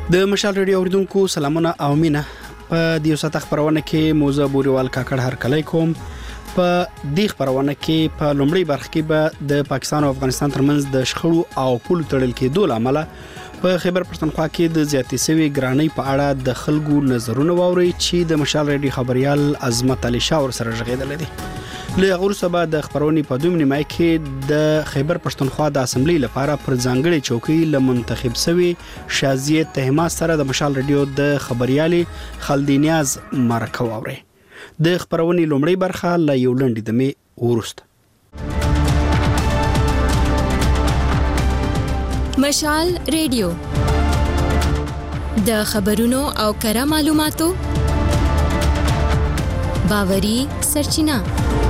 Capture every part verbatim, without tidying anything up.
د مشال ریډیو اوریدونکو سلامونه او مینه. په دې ساعت خبرونه کې موزه بوريوال کاکړ هر کلی کوم. په دې خبرونه کې په لومړی برخه کې به د پاکستان او افغانستان ترمنځ د شخړو او پول تړل کېدو لامل په خیبر پښتونخوا کې د زیاتې سوي ګرانۍ په اړه د خلکو نظرونه واوري چې د مشال ریډیو خبريال عظمت علي شاه ور سره ژغېدل دي. له غور سبا د خبرونې په دویم نیمه کې د خیبر پښتونخوا د اسمبلی لپاره پر ځانګړي چوکۍ له منتخب شوی شازیه تهما سره د مشال ریډیو د خبريالي خلدینیاز مرکه واوري. د خبرونې لومړی برخه له یو لنډې دمې ورسته. مشال ریډیو د خبرونو او کره معلوماتو باوري سرچینه.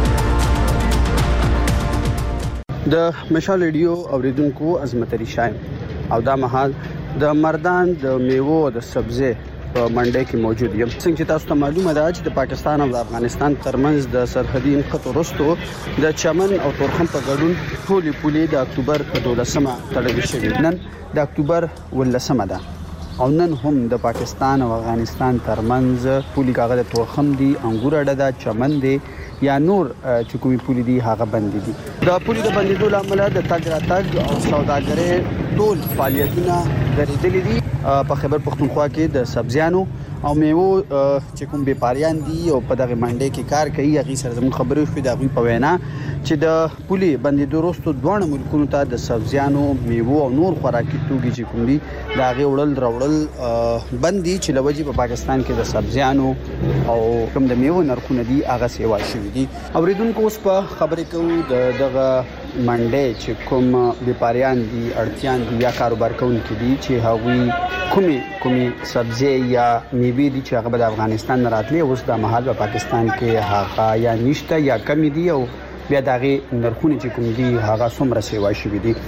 د مشال ریډیو اوریدونکو عظمت علي شاه او دا مهال د مردان د میوو د سبزی په منډه کې موجود یم. څنګه چې تاسو ته معلومه ده چې د پاکستان او افغانستان ترمنځ د سرحدي نښتو وروسته د چمن او تورخم په ګډون ټولې پولې د اکتوبر په دولسمه تړل شوې. نن د اکتوبر ولسمه ده او نن هم د پاکستان او افغانستان ترمنځ پولې کاغذ د تورخم دي، انګور اډه ده، چمن دي یا نور چې کومي پولې دي هغه بند دي. د پولې د بندیدو لامل د تګ راتګ او سوداګرۍ ټول فعالیتونه درېدلي دي. په خیبر پښتونخوا کې د سبزیانو او میوو چې کوم بیپاریان دي او په دغه منډه کې کار کوي هغه سره زموږ خبرې شوې د هغه په وینا چې د پولې بندیدو وروسته دوه ملکونو ته د سبزیانو، میوو او نور خوراکي توکي چې کوم دي د هغه وړل راوړل بندي چې لوجي په پاکستان کې د سبزیانو او کوم د میوو نرخونه دي هغه سیوا شوې دي. اوریدونکو اوس په خبرې کوو د دغه منډه چې کوم بیپاریان دي، اړتیان دي یا کاروبار کوونکي دي چې هغوی کومي کومي سبزی یا میوې دي چې هغه د افغانستان نه راتلي اوس د مهال په پاکستان کې هغه یا نشته یا کمی دي او بیا دغه نرخونه چې کوم دي هغه څومره سیوا شوي دي.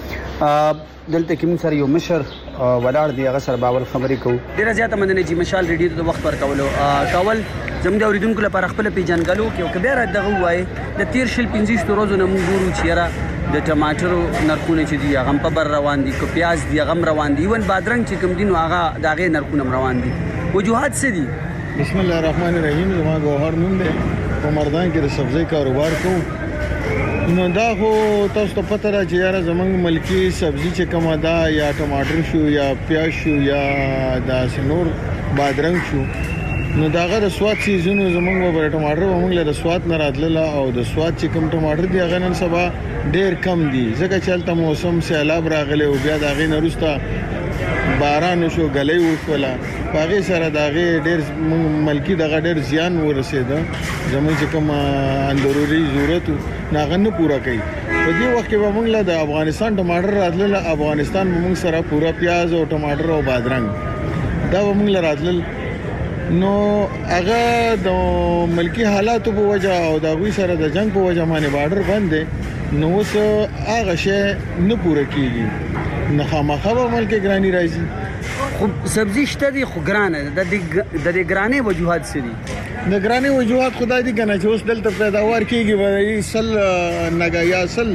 دلته کې موږ سره یو مشر ولاړ دی، هغه سره باور خبرې کوو. ډیره زیاته مننه چې مشال ریډیو ته وخت ورکولو کول زموږ د اوریدونکو لپاره خپل پیژنګلو کې او کبیره دغه وای د تیر شل پنځه ورځې نه موږ ګورو چې را د ټماټرو نرخونه چې دي هغه په بر روان دي، کو پیاز دي هغه روان دي، ون بادرنګ چې کوم دي نو هغه دغه نرخونه روان دي. وجوهات څه دي؟ بسم الله الرحمن الرحیم. زما ګوهر نوم دی، په مردان کې د سبزی کاروبار کوم. نو دا خو تاسو ته پته را چې یاره زمونږ ملکی سبزی چې کومه ده یا ټماټر شو یا پیاز شو یا د سنور بادرنګ شو نو داغه د سواد سیزونو زمونږ په ټماټر ومنګ له سواد نه راتله او د سواد چې کوم ټماټر دی هغه نن سبا ډیر کم دي ځکه چې الته موسم سیلاب راغلی او بیا داغه نه وروسته باران شو غلې وشوله هغه سره داغه ډیر ملکی دغه ډیر زیان ورسېده زموږ چې کوم ضروري ضرورت ناغه نه پورا کړي. په دې وخت کې موږ له د افغانستان ټماټر راتله، افغانستان موږ سره پورا پیاز او ټماټر او بادرنګ دا موږ له راتل نو هغه د ملکی حالاتو په وجه او د غوي سره د جنگ په وجه باندې بارډر بند دي نو اوس هغه شی نه پوره کیږي نه خامخا به ملک ګرانی راځي. خو سبزی شته دي خو ګرانه د د ګرانې وجوهات څه دي؟ د ګرانې وجوهات خدای دې کنه چې اوس دلته پیداوار کیږي وایي سل نګا یا سل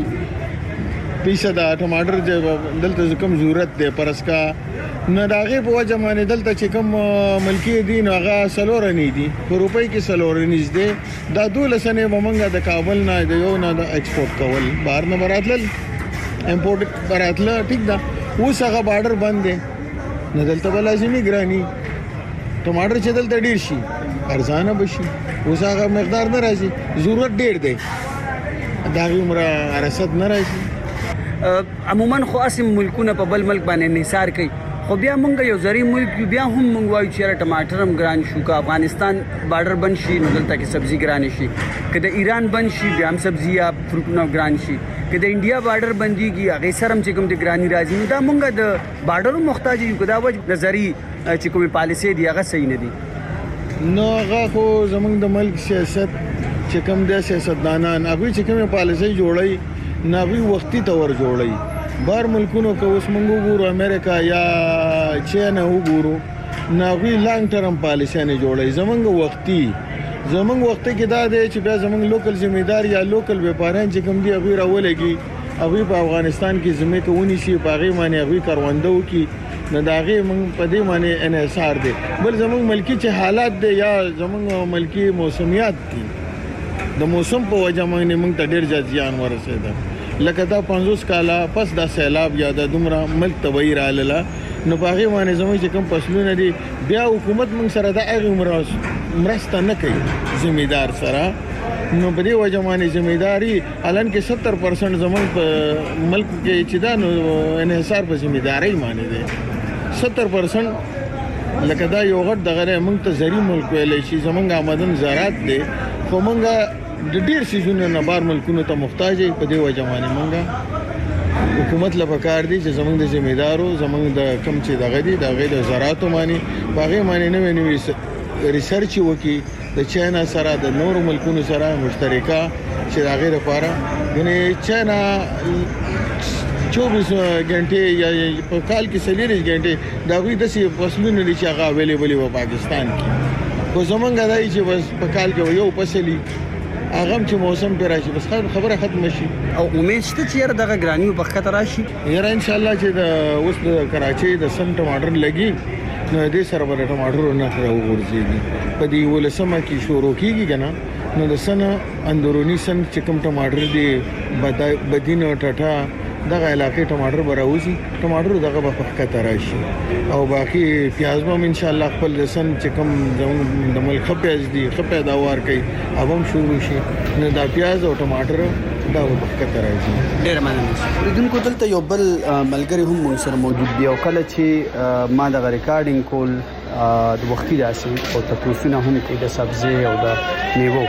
پیسه د ټماټر چې دلته کوم ضرورت دی پرسکا نه داغه په وجه باندې دلته چې کوم ملکی دي نو هغه سلورنی دي په روپۍ کې سلورنی دي دا دولسنه ومنګه د کابل نه د یو نه د ایکسپورت کول بهر نه براتل امپورټ براتل ټیک دا اوس هغه بارډر بند دي نه دلته به لازمي ګرانی ټماټر چې دلته ډیر شي ارزانه بشي اوس هغه مقدار نه راځي ضرورت ډیر دی دا عمره ارسد نه راځي. عموما خو اسیم ملکونه په بل ملک باندې انحصار کوي خو بیا مونږ یو زری ملک بیا هم مونږ وایو چې ټماټر هم ګران شو که افغانستان بارډر بند شي نو دلته کې سبزی ګران شي که د ایران بند شي بیا هم سبزی یا فروټونه ګران شي که د انډیا بارډر بنديږي هغه سره هم چې کوم د ګرانی راځي نو دا مونږ د بارډر محتاج یو که دا وجه نظری چې کومه پالیسي دی هغه صحیح نه دي. نو هغه خو زمونږ د ملک سیاست چې کوم د سیاستدانان هغه چې کومه پالیسي جوړي نه وی وختي تور جوړي بار ملکونو که اوس موږ وګورو امریکا یا چین وګورو ناغوی لانګ ټرم پالیسي نه جوړي زمونږ وختي زمونږ وخت کې دا دی چې بیا زمونږ لوکل ذمہدار یا لوکل وپاران چې کوم دی هغه راولېږي هغه په افغانستان کې زمې کوونی شي په هغه باندې هغه کاروندو کې نو دا غي موږ په دې باندې انحصار دي. بل زموږ ملکی چې حالات دي یا زموږ ملکی موسمیات دي د موسم په وجه باندې موږ ته ډېر زیات زیان ورسېده. لکه دا پنځوس کاله پس دا سیلاب یا د دومره ملک تبعی راغله نو په هغې باندې زموږ چې کوم فصلونه دي بیا حکومت موږ سره د هغې مرسته نه کوي ذمېدار سره. نو په دې وجه باندې ذمېداري حالان کې ستر پرسنټ زموږ په ملک کې چې دا نو انحصار په ذمېدارۍ باندې دی. ستر پرسنټ لکه دا یو غټ دغه موږ ته زرعي ملک ویلی شي زموږ آمدن زراعت دی خو موږ د ډېر سیزونو نه بار ملکونو ته محتاج یې. په دې وجه باندې موږ حکومت له پکار دي چې زموږ د ذمېدارو زموږ د کم چې دغه دي د هغې د زراعتو باندې په هغې باندې نوې نوې ریسرچ وکړي د چاینا سره د نورو ملکونو سره مشترکه چې د هغې لپاره یعنې چاینا چوبیس غنټې یا په کال کې څلېرویشت غنټې د هغوی داسې فصلونه دي چې هغه اویلیبل وي په پاکستان کې. خو زموږ دا دی چې بس په کال کې یو فصل وي هغه چې موسم پر راشي بس خبره ختم شي. او امید شته چې یاره دغه ګراني په خطر راشي یاره ان شاء الله چې د اوس د کراچۍ د سن ټماټر لګي نو دې سره به ټماټر نه راوغورځيږي. په دې ولسمه کې شروع کیږي کنه نو د سن اندرونی سن چې کوم ټماټر دی بدین او ټټا دغه علاقې ټماټر براوزي ټماټر دغه په خطر راشي او باقي پیاز هم ان شاء الله خپل سن چې کوم د ملک پیاز دي خپل داوار کوي اوبم شروع شي نو دا پیاز او ټماټر دا په خطر راځي. ډېر مننه. ریدونکو دلته یو بل ملګری هم موږ سره موجود دی او کله چې ما د ریکارډینګ کول د وختي داسې او تاسو هم کې د سبزی او د میوه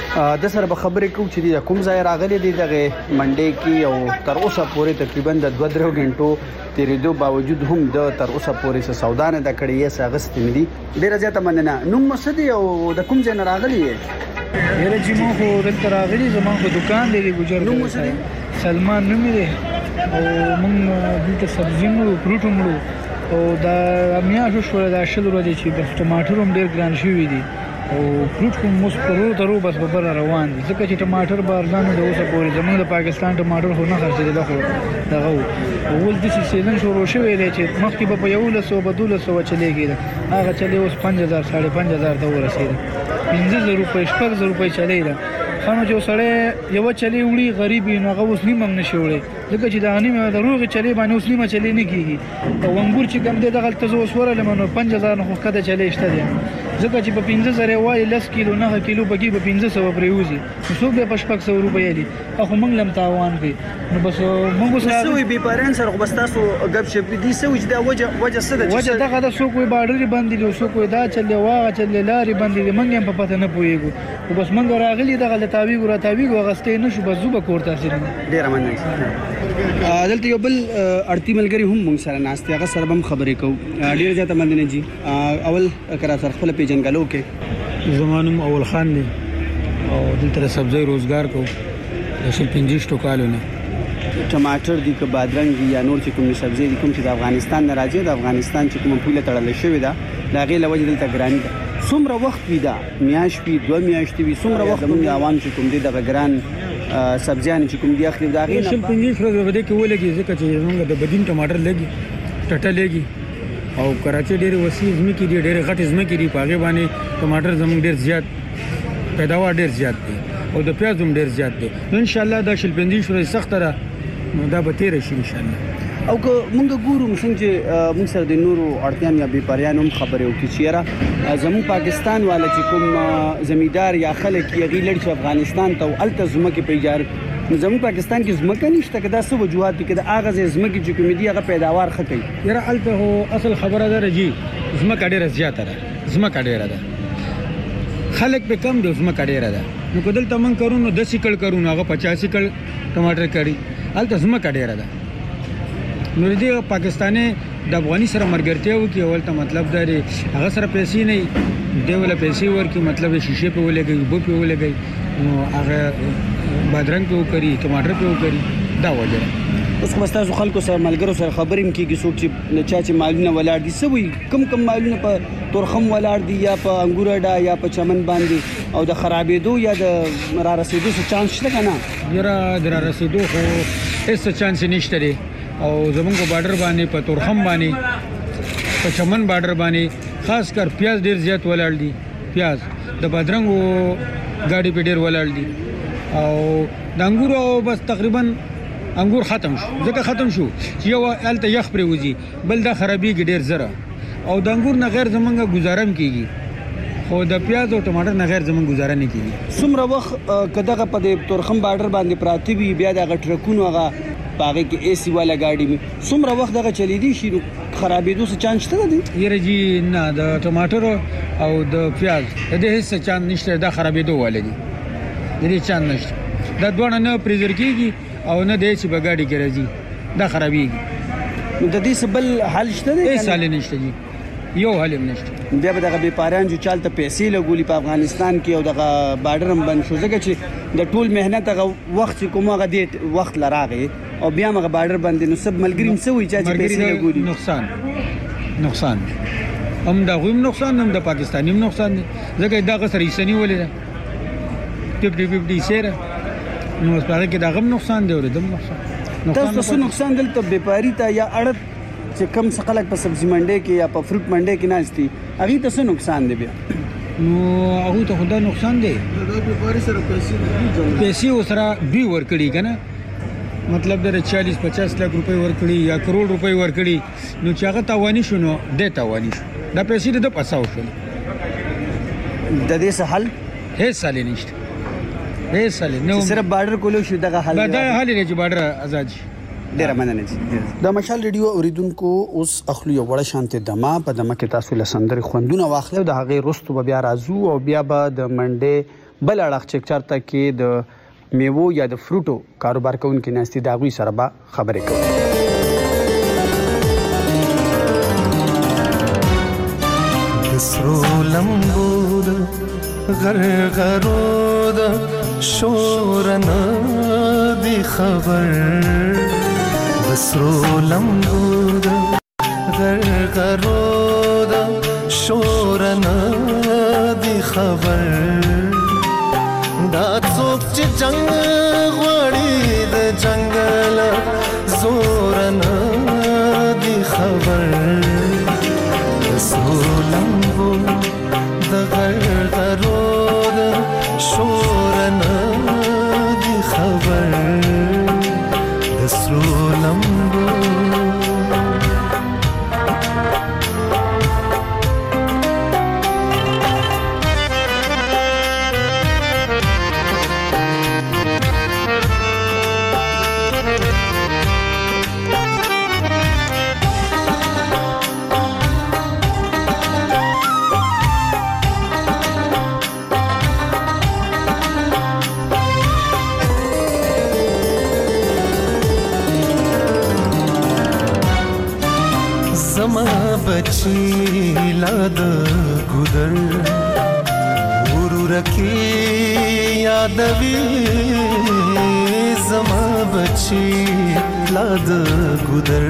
د سره به خبرې کوم چې د کوم ځای راغلي دي دغه منډې کې او تر اوسه پورې تقریبا د دوه درو غنټو تیرېدو باوجود هم د تر اوسه پورې څه سودا نه د کړې یې ساغستې مې دي. ډېره زیاته مننه. نوم مسدي او د کوم ځای نه راغلي یې؟ یره چې مو خو دلته راغلي زما خو دکان دی ګجر نوم مسدي سلمان نوم دی او موږ دلته سبزي مو فروټ مو او دا میاشو شو دا شل ورځې چې د ټماټر هم ډېر ګران شوی دي او فروټ کوم مسترو درو بس ببر روان دي ځکه چې ټماټر بارزان د اوسه پورې زموږ د پاکستان ټماټر خو نه خرڅېدل دا خو دغه اول د سیزن شروع شوی دی چې مخکې په یو لسو بدول سو چلےږي هغه چلے اوس پنځه هزار ساڑھے پنځه هزار ته ورسېد. پنځه زره روپۍ شپږ زره روپۍ چلے دا خانو چې سړی یو چلے وړي غریب نو هغه اوس نیمه نه شوړي ځکه چې دا نیمه د روغ چلے باندې اوس نیمه چلے نه کیږي او انګور چې کم دی دغه تاسو اوس ورله منو پنځه هزار نه خو کده چلے شته دي ځکه چې په پنځه زره وای لس کیلو نه کیلو بګي په پنځه سو پریوزي نو څوک به په شپږ سو روپۍ دي خو موږ لم تاوان کوي نو بس موږ سره سوي به پارن سره بس تاسو غب شپ دي سوي دا وجه وجه څه ده وجه دغه د څوک وي باډر باندې دي څوک وي دا چلې واغه چلې لاري باندې دي موږ هم په پته نه پويګو او بس موږ راغلي دغه لتاوی ګور تاوی ګو غستې نشو بس زوبه کوړه سره ډیر مننه. دلته یو بل اړتي ملګری هم موږ سره ناشته هغه سره هم خبرې کوو. ډیر زیاته مننه جی. اول کرا سره خپل پیجنګلو کې زمانم اول خان دی او دلته سبزی روزګار کو د شل پنځه کالو نه ټماټر دي که بادرنګ دي یا نور چې کوم سبزی دي کوم چې د افغانستان نه راځي د افغانستان چې کوم پوله تړل شوی دا دا غي لوجه دلته ګران ده. څومره وخت وي دا میاش وي دوه میاشتې وي څومره وخت موږ عوام چې کوم دي د ګران سبزیان چې کوم دي اخلي دا غي شل پنځه ورځې کې ولګي ځکه چې موږ د بدین ټماټر لګي ټټه لګي او کراچي ډېر وسیع زمکې دي ډېر غټ زمکې دي پاګې باندې ټماټر زموږ ډېر زیات پیداوار ډېر زیات دي او د پیاز هم ډېر زیات دي. ان شاء الله دا شل پنځه ورځې سخت را نو دا به تیر شي ان شاء الله. او که موږ ګورو څنګه موږ سره د نورو اړتیام یا بیپاریان هم خبرې وکړي چې را زموږ پاکستان والا چې کوم زمیدار یا خلک یې غیلړ چې افغانستان ته او الته زمکه پیجار زموږ پاکستان کې زمکه نشته کدا څه وجوهات دي کدا اغه زمکه چې کوم دي هغه پیداوار خکې یره الته هو اصل خبره ده رجی زمکه ډیره زیاته ده زمکه ډیره ده خلک به کم دي زمکه ډیره ده نو کدل تمن کرونو دس کړ کرونو هغه پچاس کړ ټماټر کړي الته زمکه ډیره ده نو دې پاکستاني د افغاني سره مرګرتیا وکي اول ته مطلب دا دی هغه سره پیسې نه دی ولا پیسې ورکی مطلب شیشه په ولګي بو په ولګي نو هغه بادرنګ په وکړي ټماټر په وکړي دا وجه اوس خو تاسو خلکو سره ملګرو سره خبرې کیږي څوک چې چا چې مالونه ولاړ دي سوي کم کم مالونه په تورخم ولاړ دي یا په انګور ډا یا په چمن باندې او د خرابېدو یا د را رسیدو څه چانس شته کنه یره د را رسیدو خو هیڅ چانس نشته دی او زمونږ بارډر باندې په تورخم باندې په چمن بارډر باندې خاص کر پیاز ډیر زیات ولاړ دي. پیاز د بادرنګو ګاډي په ډیر ولاړ دي او د انګورو بس تقریبا انګور ختم شو. ځکه ختم شو چې یو الته یخ پرې وځي، بل دا خرابېږي ډیر زره او د انګور نه غیر زمونږ گزارم کیږي، خو د پیاز او ټماټر نه غیر زمونږ گزاره نه کیږي. څومره وخت کداغه په دې تورخم بارډر باندې پراتی وي بیا د ټرکونو هغه باغې کې اي سي والا ګاډي می څومره وخت دغه چلی دي شي خرابېدو څه چانس شته دي؟ یره جی نه د ټماټر او د پیاز د دې هیڅ چانس نشته، دا خرابېدو والي دي، د دې چانس نشته. دا دوه نه پریزر کیږي او نه د چې بغاډي کې راځي، دا خرابېږي. نو د دې سبل حل شته دی؟ هیڅ حل نشته جی، یو حل نشته. بیا به دغه بیپاریان جو چالت پیسې لګولي په افغانستان کې او دغه بارډر هم بند شو، ځکه چې د ټول مهنت هغه وخت کوم هغه دې وخت لراغه او بیا هغه بارډر بند نو سب ملګری مسوي چې پیسې لګولي. نقصان نقصان هم دا غویم نقصان هم د پاکستاني نقصان دی، ځکه دا غسر ایسنی ولې ده پچپن پچپن سره نو سپاره کې دا غم نقصان دی او دم نقصان. تاسو څه نقصان دلته بیپاری ته یا اړه چې کم څه خلک په سبزی منډي کې یا په فروټ منډي کې ناشتي هغه ته څه نقصان دی بیا؟ نو هغه ته خدا نقصان دی، دا بیپاری سره پیسې پیسې وسره دوی ورکړي کنه، مطلب دا چالیس پچاس لک روپۍ ورکړي یا کروڑ روپۍ ورکړي، نو چې هغه تاواني شو نو د تاواني شو، دا پیسې د پساو شو. د دې څه حل؟ هیڅ حل نشته، هیڅ حل نه. صرف بارډر کولو شو دغه حل. دا حل نه چې بارډر آزاد شي. ډیره مننه دي. د مشال ریډیو اوریدونکو اوس اخلو یو وړه شانته دما په دمه کې تاسو لسندري خوندونه واخلو د هغه رستو بیا راځو او بیا به د منډه بل اړه چک چارته کې د میوو یا د فروټو کاروبار کوونکو ناستي داغوي سره به خبرې کوو. سرو لمبود غرغرود شورنا دی خبر سرو لمبود غرغرود شورنا دی خبر دا څوک چې جنگ غوړي د جنگل زورنا دی خبر سرو لمبود غرغرود شورنا دی خبر سرو لمبود. زما بچی لاد گودر ورور کی یادوی زما بچی لاد گودر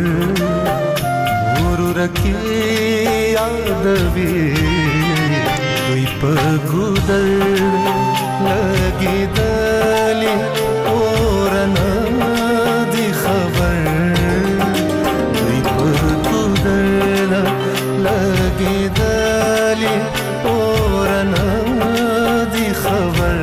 ورور کی یادوی دوی په گودر لگی دلی اورنا دی خبر لگی دلی اورنا دی خبر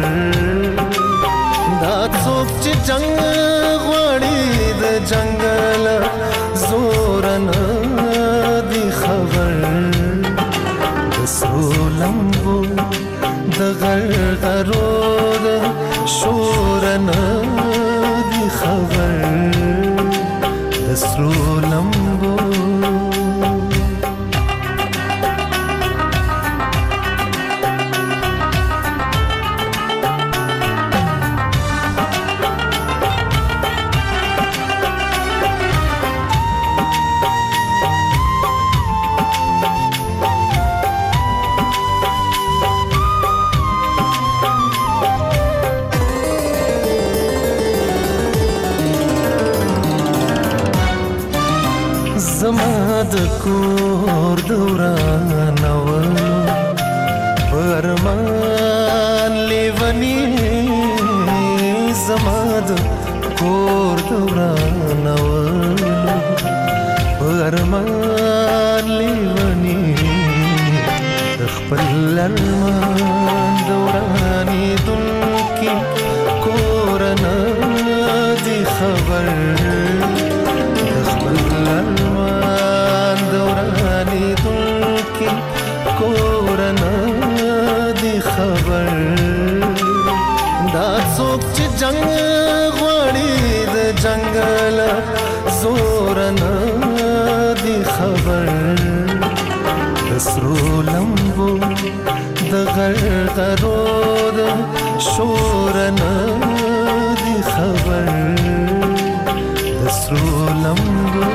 دا څوک چې جنگ غوړي د جنگل زورنا دی خبر سرو لمبو د غرغرود شورنا دی خبر سرو لمبو. زما د کور دوران ولو پرمان لیونی زما د کور دوران ولو پرمان لیونی خپل ارمان دورانی دل کی کورنا دی خبر خپل ارمان دورانی دل کی کورنا دی خبر دا څوک چې جنگ غواړي د جنگل زورنا دی خبر دسرو لمبو د غرغرو د شورنا دی خبر دسرو لمبو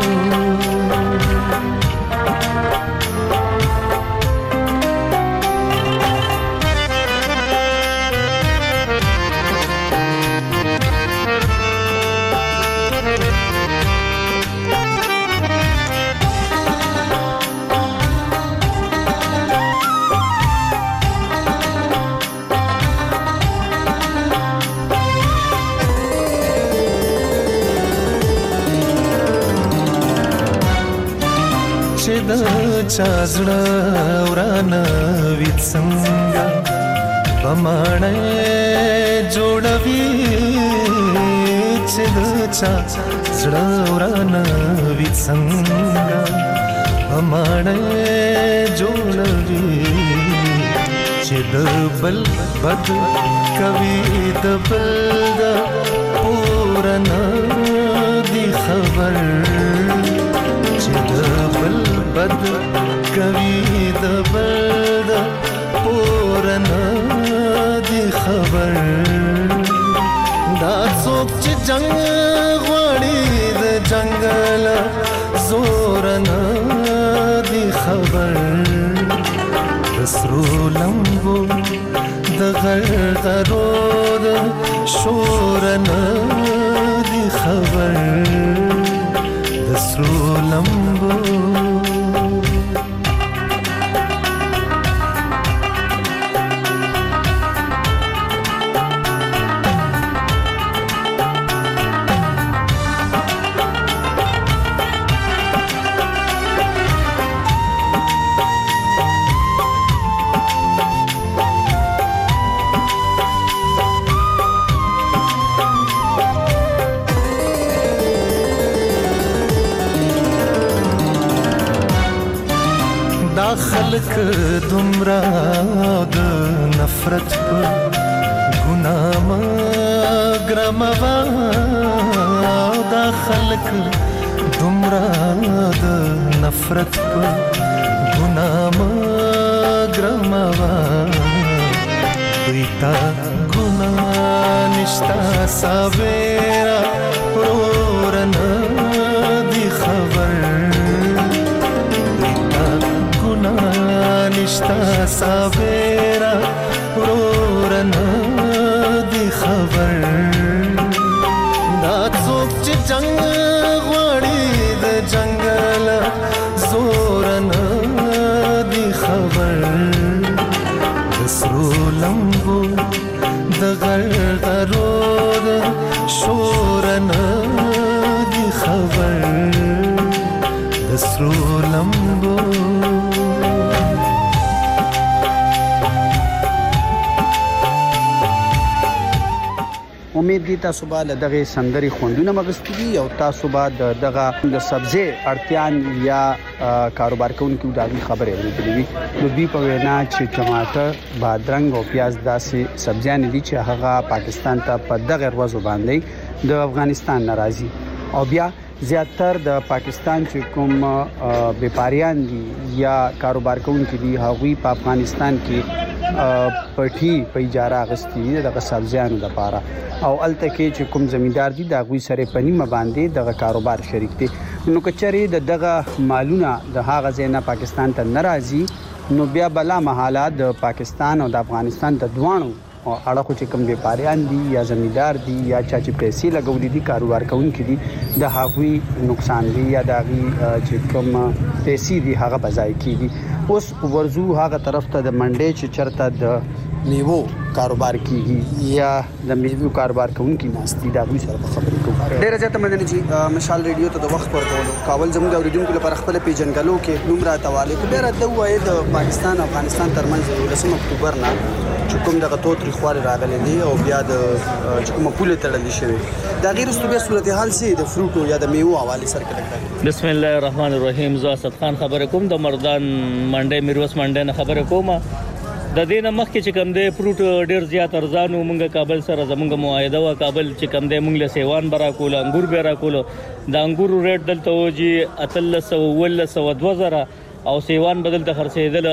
چازړه ورانه ویت څنګه بمانه جوړوي چې د چا زړه ورانه ویت څنګه بمانه جوړوي چې د بل بد کوي د بل د پورنا دی خبر چې د بل بد کوي د بل د پورنا دی خبر دا څوک چې جنگ غواړي د جنگل زورنا دی خبر دسرو لمبو د غرغرو د شورنا دی خبر دسرو لمبو خلق دمرا د نفرت په ګناه مګرموا دا خلق دمرا د نفرت په ګناه مګرموا دیتا ګناه نشتا سابرا ورنا دی خبر نشتا سابرا ورنا دی خبر دا څوک چې جنگ غواړي د جنگل زورنا دی خبر دسرو لمبو د غرغرو د شورنا دی خبر دسرو لمبو امید دي تاسو به له دغه سندري خوندونه مغستې دي او تاسو به دغه د سبزی اړتیان یا کاروبار کوونکو د خبرې ورېدلې وي نو دوی په وینا چې ټماټر بادرنګ او پیاز داسې سبزیان دي چې هغه پاکستان ته په دغه ورځو باندې د افغانستان ناراضي او بیا زیاتر د پاکستان چې کوم بیپاریان دي یا کاروبار کوونکي دي هغوی په افغانستان کې پټي په اجاره غستې دغه سبزیانو د پاره او الته کې چې کوم زمیندار دي دا غوي سره پنیمه باندې دغه کاروبار شریک دي نو کچري د دغه مالونه د هغه ځای نه پاکستان ته ناراضي نو بیا بلا محاله د پاکستان او د افغانستان د دوانو اړه خو چې کوم بیپاریان دي یا زمیندار دي یا چا چې پیسې لګولې دي کاروبار کوونکي دي د هغوی نقصان دی یا د هغوی چې کوم پیسې دي هغه بځای کیږي. اوس ورزو هغه طرف ته د منډې چې چرته د میوو کاروبار کیږي یا د میوو کاروبار کوونکي ناستي دا غوي سره خبرې کوو. ډیره زیاته مننه چې مشال ریډیو ته د وخت ورکولو کابل زموږ د اوریدونکو لپاره خپل پیژنګلو کې نوم راتواله کو ډیره د وای د پاکستان او افغانستان ترمنځ لسم اکتوبر نه چې کوم دغه توتري خواري راغلي دي او بیا د چې کوم پوله تړلې شوی دا غیر استوبه صورتحال سي د فروټو یا د میوو حواله سره کړه. بسم الله الرحمن الرحیم. زه اسد خان خبره کوم د مردان منډه میروس منډه نه خبره کوم. د دې نه مخکې چې کوم دی فروټ ډیر زیات ارزان و مونږه کابل سره زمونږ معاهده و کابل چې کوم دی مونږ له سیوان برا کول انګور به را کول د انګورو ریټ دلته وږي اتلس سو ولس سو دوه زره او سیوان بدل ته خرڅېدل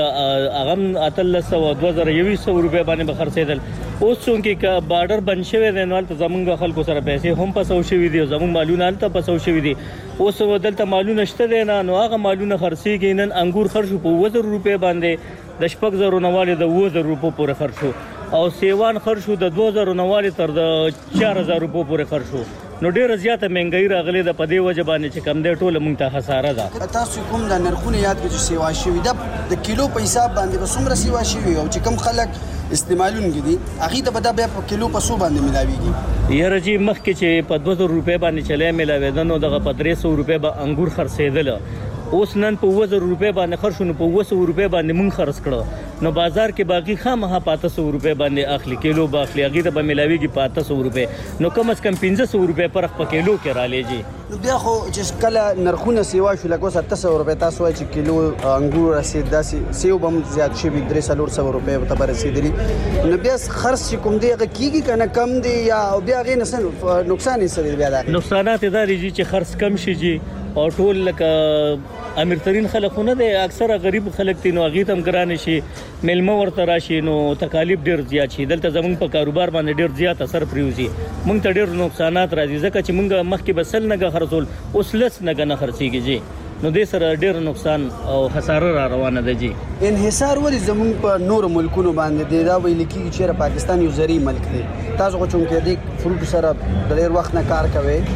هغه اتلس سو دوه زره یویس سو روپیا باندې به خرڅېدل. اوس څونکې کا بارډر بند شوی دی نو هلته زمونږ خلکو سره پیسې هم پسو شوي دي او زمونږ مالونه هلته پسو شوي دي. اوس دلته مالونه شته دی نه نو هغه مالونه خرڅېږي نن انګور خرڅ شو په اووه زره روپۍ باندې د شپږ زرو نه والې د اووه زرو روپو پورې خرڅ شو او سیوان خرڅ شو د دوه زرو نه والې تر د چار زره روپو پورې خرڅ شو. نو ډیره زیاته مهنګۍ راغلې ده په دې وجه باندې چې کم دی ټوله مونږ ته خساره ده. تاسو کوم د نرخونه یاد کړئ چې سیوا شوي ده د کیلو په حساب باندې به څومره سیوا شوي او چې کم خلک استعمالونکي دي هغې ته به دا بیا په کیلو په څو باندې ملاویږي؟ یاره جي مخکې چې په دوه زره روپۍ باندې چلی ملاوېده نو دغه په درې سوه روپۍ به انګور خرڅېدله. اوس نن په اووه زره روپۍ باندې خرڅ شو نو په اووه سوه روپۍ باندې مونږ خرڅ کړه نو بازار کې باقي خامخا په اته سوه روپۍ باندې اخلي کیلو به اخلي هغې ته به میلاویږي په اته سوه روپۍ نو کم از کم پنځه سوه روپۍ فرق په کیلو کې رالیږي. نو بیا خو چې کله نرخونه سیوا شو لکه اوس اته سوه روپۍ تاسو وایئ چې کیلو انګور رسېد داسې سیو به هم زیات شوي درې څلور سوه روپۍ ته به رسېدلي نو بیا خرڅ چې کوم دی هغه کېږي که نه کم دی یا بیا هغې نه څه نقصان یې څه دی بیا د نقصانات یې دا دي چې خرڅ کم شي جي او ټول لکه امیر ترین خلک خو نه دی اکثره غریب خلک دي نو هغې ته هم ګرانې شي میلمه ورته راشي نو تکالیف ډېر زیات شي دلته زموږ په کاروبار باندې ډېر زیات اثر پرېوځي موږ ته ډېر نقصانات راځي ځکه چې موږ مخکې به سل نګه خرڅول اوس لس نګه نه خرڅېږي جي نو دې سره ډېر نقصان او خساره را روانه ده جي. انحصار ولې زموږ په نورو ملکونو باندې دی دا ویل کېږي چې پاکستان یو زرعي ملک دی تاسو خو چونکې د فروټو سره د ډېر وخت نه کار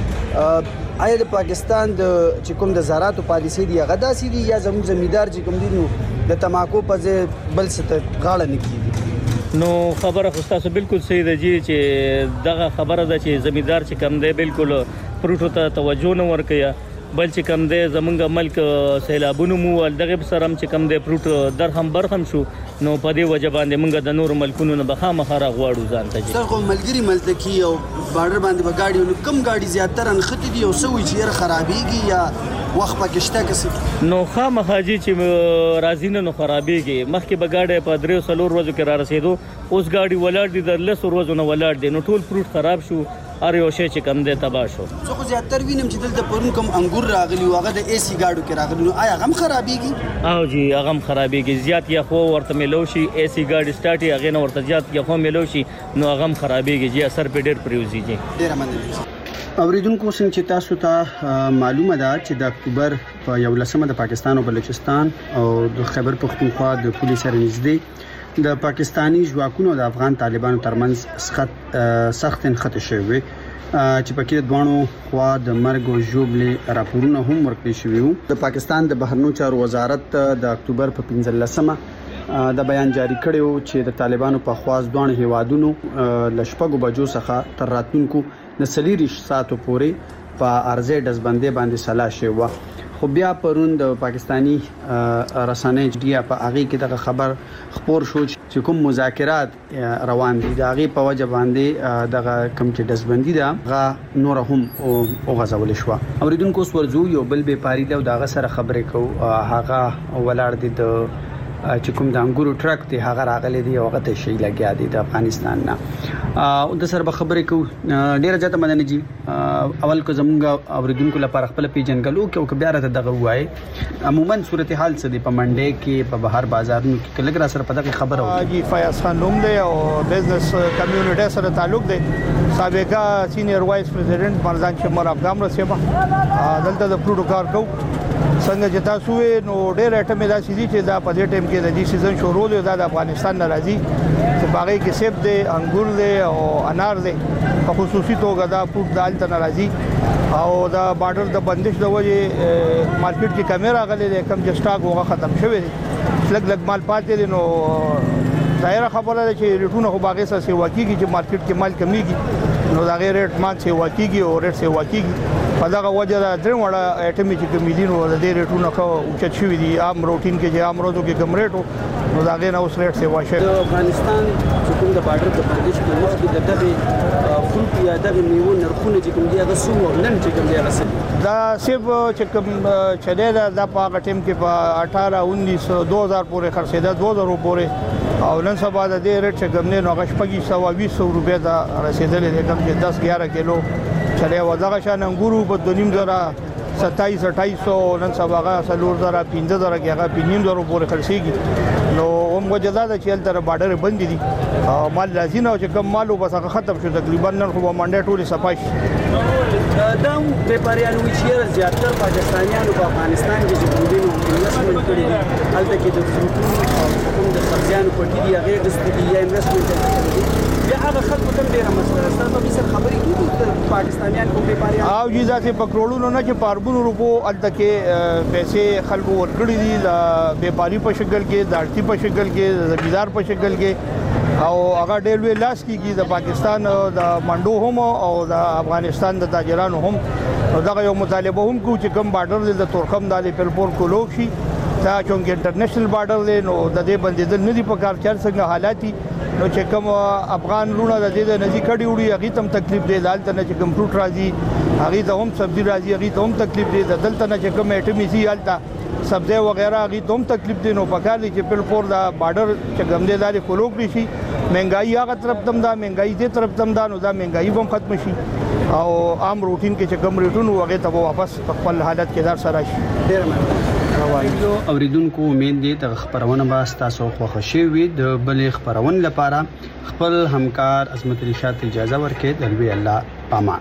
کوئ آیا د پاکستان د چې کوم د زراعتو پالیسي دی هغه داسې دي یا زموږ زمیندار چې کوم دي نو د تماکو په ځای بل څه ته غاړه نه کېږي؟ نو خبره خو ستاسو بالکل صحیح ده جي چې دغه خبره ده چې زمیندار چې کم دی بالکل فروټو ته توجه نه ورکوي بل چې کم دی زمونږ ملک سیلابونو مو ول دغه سره هم چې کم دی فروټ درهم برهم شو نو په دې وجه باندې موږ د نورو ملکونو نه به خامخا راغواړو ځان ته سر خو ملګري ملتکي او بارډر باندې به ګاډي نو کم ګاډي زیاتره نښتې دي او څه وایي چې یاره خرابېږي یا وخت پکې شته که څه نو خامخا جي چې راځي نه نو خرابېږي مخکې به ګاډی په دریو څلور ورځو کې را رسېدو اوس ګاډي ولاړ دي د لسو ورځو نه ولاړ دي نو ټول فروټ خراب شو هر یو شی چې کم دی تباه شو. زه خو زیاتر وینم چې دلته پرون کوم انګور راغلي و هغه د اے سی ګاډو کې راغلي نو آیا هغه هم خرابېږي؟ او جي هغه هم خرابېږي زیات یخ ورته میلو شي اے سی ګاډي سټارټ یې هغې نه ورته زیات یخ میلو شي نو هغه هم خرابېږي جي اثر پرې ډېر پرېوځي جي. ډېره مننه. اوریدونکو څنګه چې تاسو ته معلومه ده چې د اکتوبر په یولسمه د پاکستان او بلوچستان او د خیبر پښتونخوا د پولیس سره نږدې د پاکستانی ځواکونو د افغان طالبانو ترمنځ سخت سخت انخته شوی چې پکې دوانو خوا د مرګ او ژوبلې راپورونه هم ورکړل شوي وو. د پاکستان د بهرنیو چارو وزارت د اکتوبر په پنځلسمه د بیان جاری کړی و چې د طالبانو په خواست دوه هیوادونو ل شپږو بجو څخه تر راتلونکو د څلوېښت ساعتو پورې په ارزه دزبندې باندې سلا شوی و خو بیا پرون د پاکستانی رسنۍ ډیا په هغې کې دغه خبر خپور شو چې کوم مذاکرات روان دي د هغې په وجه باندې دغه کوم چې ډزبندي ده هغه نوره هم وغځولی شوه. اورېدونکو اوس ورځو یو بل بیپاري دی او د هغه سره خبرې کوو هغه ولاړ دی د چې کوم د انګورو ټرک دی هغه راغلی دی او هغه ته شی لګیا دی د افغانستان نه او د سره به خبرې کوو. ډېره زیاته مننه جي. اول که زموږ اوریدونکو لپاره خپل پیژنګلو کې او که بیا راته دغه ووایي عموما صورتحال څه دی په منډې کې په بهر بازارونو کې که لږ را سره په دغې خبره وکړي؟ جي فیاض خان نوم دی او بزنس کمیونټي سره تعلق دی سابقه سینیئر وایس پریزیډنټ مرزان چمر افغان رسېبه دلته د فروټو کار کوو څنګه چې تاسو وې نو ډېر اټمې دا سيدي چې دا په دې ټیم کې د دې سیزن شروع دی دا د افغانستان ناراضي چې باغې کې سیب دی انګور دی او انار دی په خصوصي توګه دا فروټ دال ته ناراضي او دا بارډر د بندش د وجه مارکیټ کې کیمرا غلې ده کم چې سٹاک وغه ختم شوی دی لګ لګ مال پاتې دي نو ظاهر خبره ده چې ریټونه خو باغې سره سیوا کیږي چې مارکیټ کې مال کمیږي نو دا غیر ریټ مان سیوا کیږي او ریټ سیوا کیږي په دا وجه دا درې وړه اټمی چې کمی دي نو د دې ریټونو خو اوچت شوی دي عام روټین کې چې عام روزو کې کم ریټو نو دا غیر اوس ریټ سیوا شوی د افغانستان چې کوم د بارډر د بندش په وخت کې د دغه فروټ یا دغه میوه نرخونه چې کوم دي هغه څو نن چې کوم دي هغه دا سیب چې کوم چلے دا د پاک ټیم کې په اٹھارہ انیس دو هزار پورې خرڅېده دو هزار پورې او نن سبا د دې ریټ چې کوم نه نو غشپږی سو بیس سو روپیا دا رسیدلې ده کوم چې دس یازده کیلو چلے و دغه شان انګورو په دونیم زره ستایس اٹھائیس سو نن سبا غا سلور زره پنځه زره کې هغه پنځم زره پورې خرڅېږي نو هم وجدا ده چې تر بارډر بند دي او مال لازم او چې کوم مالو بس هغه ختم شو تقریبا نن خو منډه ټولې صفای دا بیپاریان وی چې زیاتره پاکستانیانو په افغانستان کې چې کوم دینو انویسټمنټ کړی دي هلته کې د فروټونو او کوم د سبزیانو پټي دي هغه د ستدي یا انویسټمنټ کړی دي بیا هغه خلکو ته ډیره مسله ستاسو په مثال خبرې کیږي د پاکستانیان کوم بیپاریان او جی ذاتي په کروڑونو نه چې پاربونو روپو هلته کې پیسې خلکو ورکړي دي د بیپاری په شکل کې د اړتي په شکل کې د زمیدار په شکل کې او هغه ډېر وی لاس کیږي د پاکستان د منډو هم او د افغانستان د تاجرانو هم دغه یو مطالبه هم کو چې کوم بارډر د تورخم د پلپور کولوک شي دا چونګ انټرنیشنل بارډر دی نو د دې بندیدل نه دی په کار چل څنګه حالاتي نو چې کوم افغان لونه د دې نزي کډي وړي هغه تم تکلیف دی دالته نه چې کوم فروټ راځي هغه ته هم سبزي راځي هغه ته هم تکلیف دی دلته نه چې کوم اټمی سي حالته سبزی وغیرہ هغه ته هم تکلیف دی نو پکار دي چې پلپور دا بارډر چې ګمدې دالي کولوک شي مهنګای هغه طرف تم دا مهنګای دې طرف تم دا نو دا مهنګای هم ختم شي او عام روټین کې چې کوم ریټونو هغه ته واپس خپل حالت کې دار سره شي ډیر مننه اوریدونکو امید دي د خبرونه با تاسو خوښ شوي د بلې خبرونه لپاره خپل همکار عظمت رشاد اجازه ورکړي د لوی الله پامان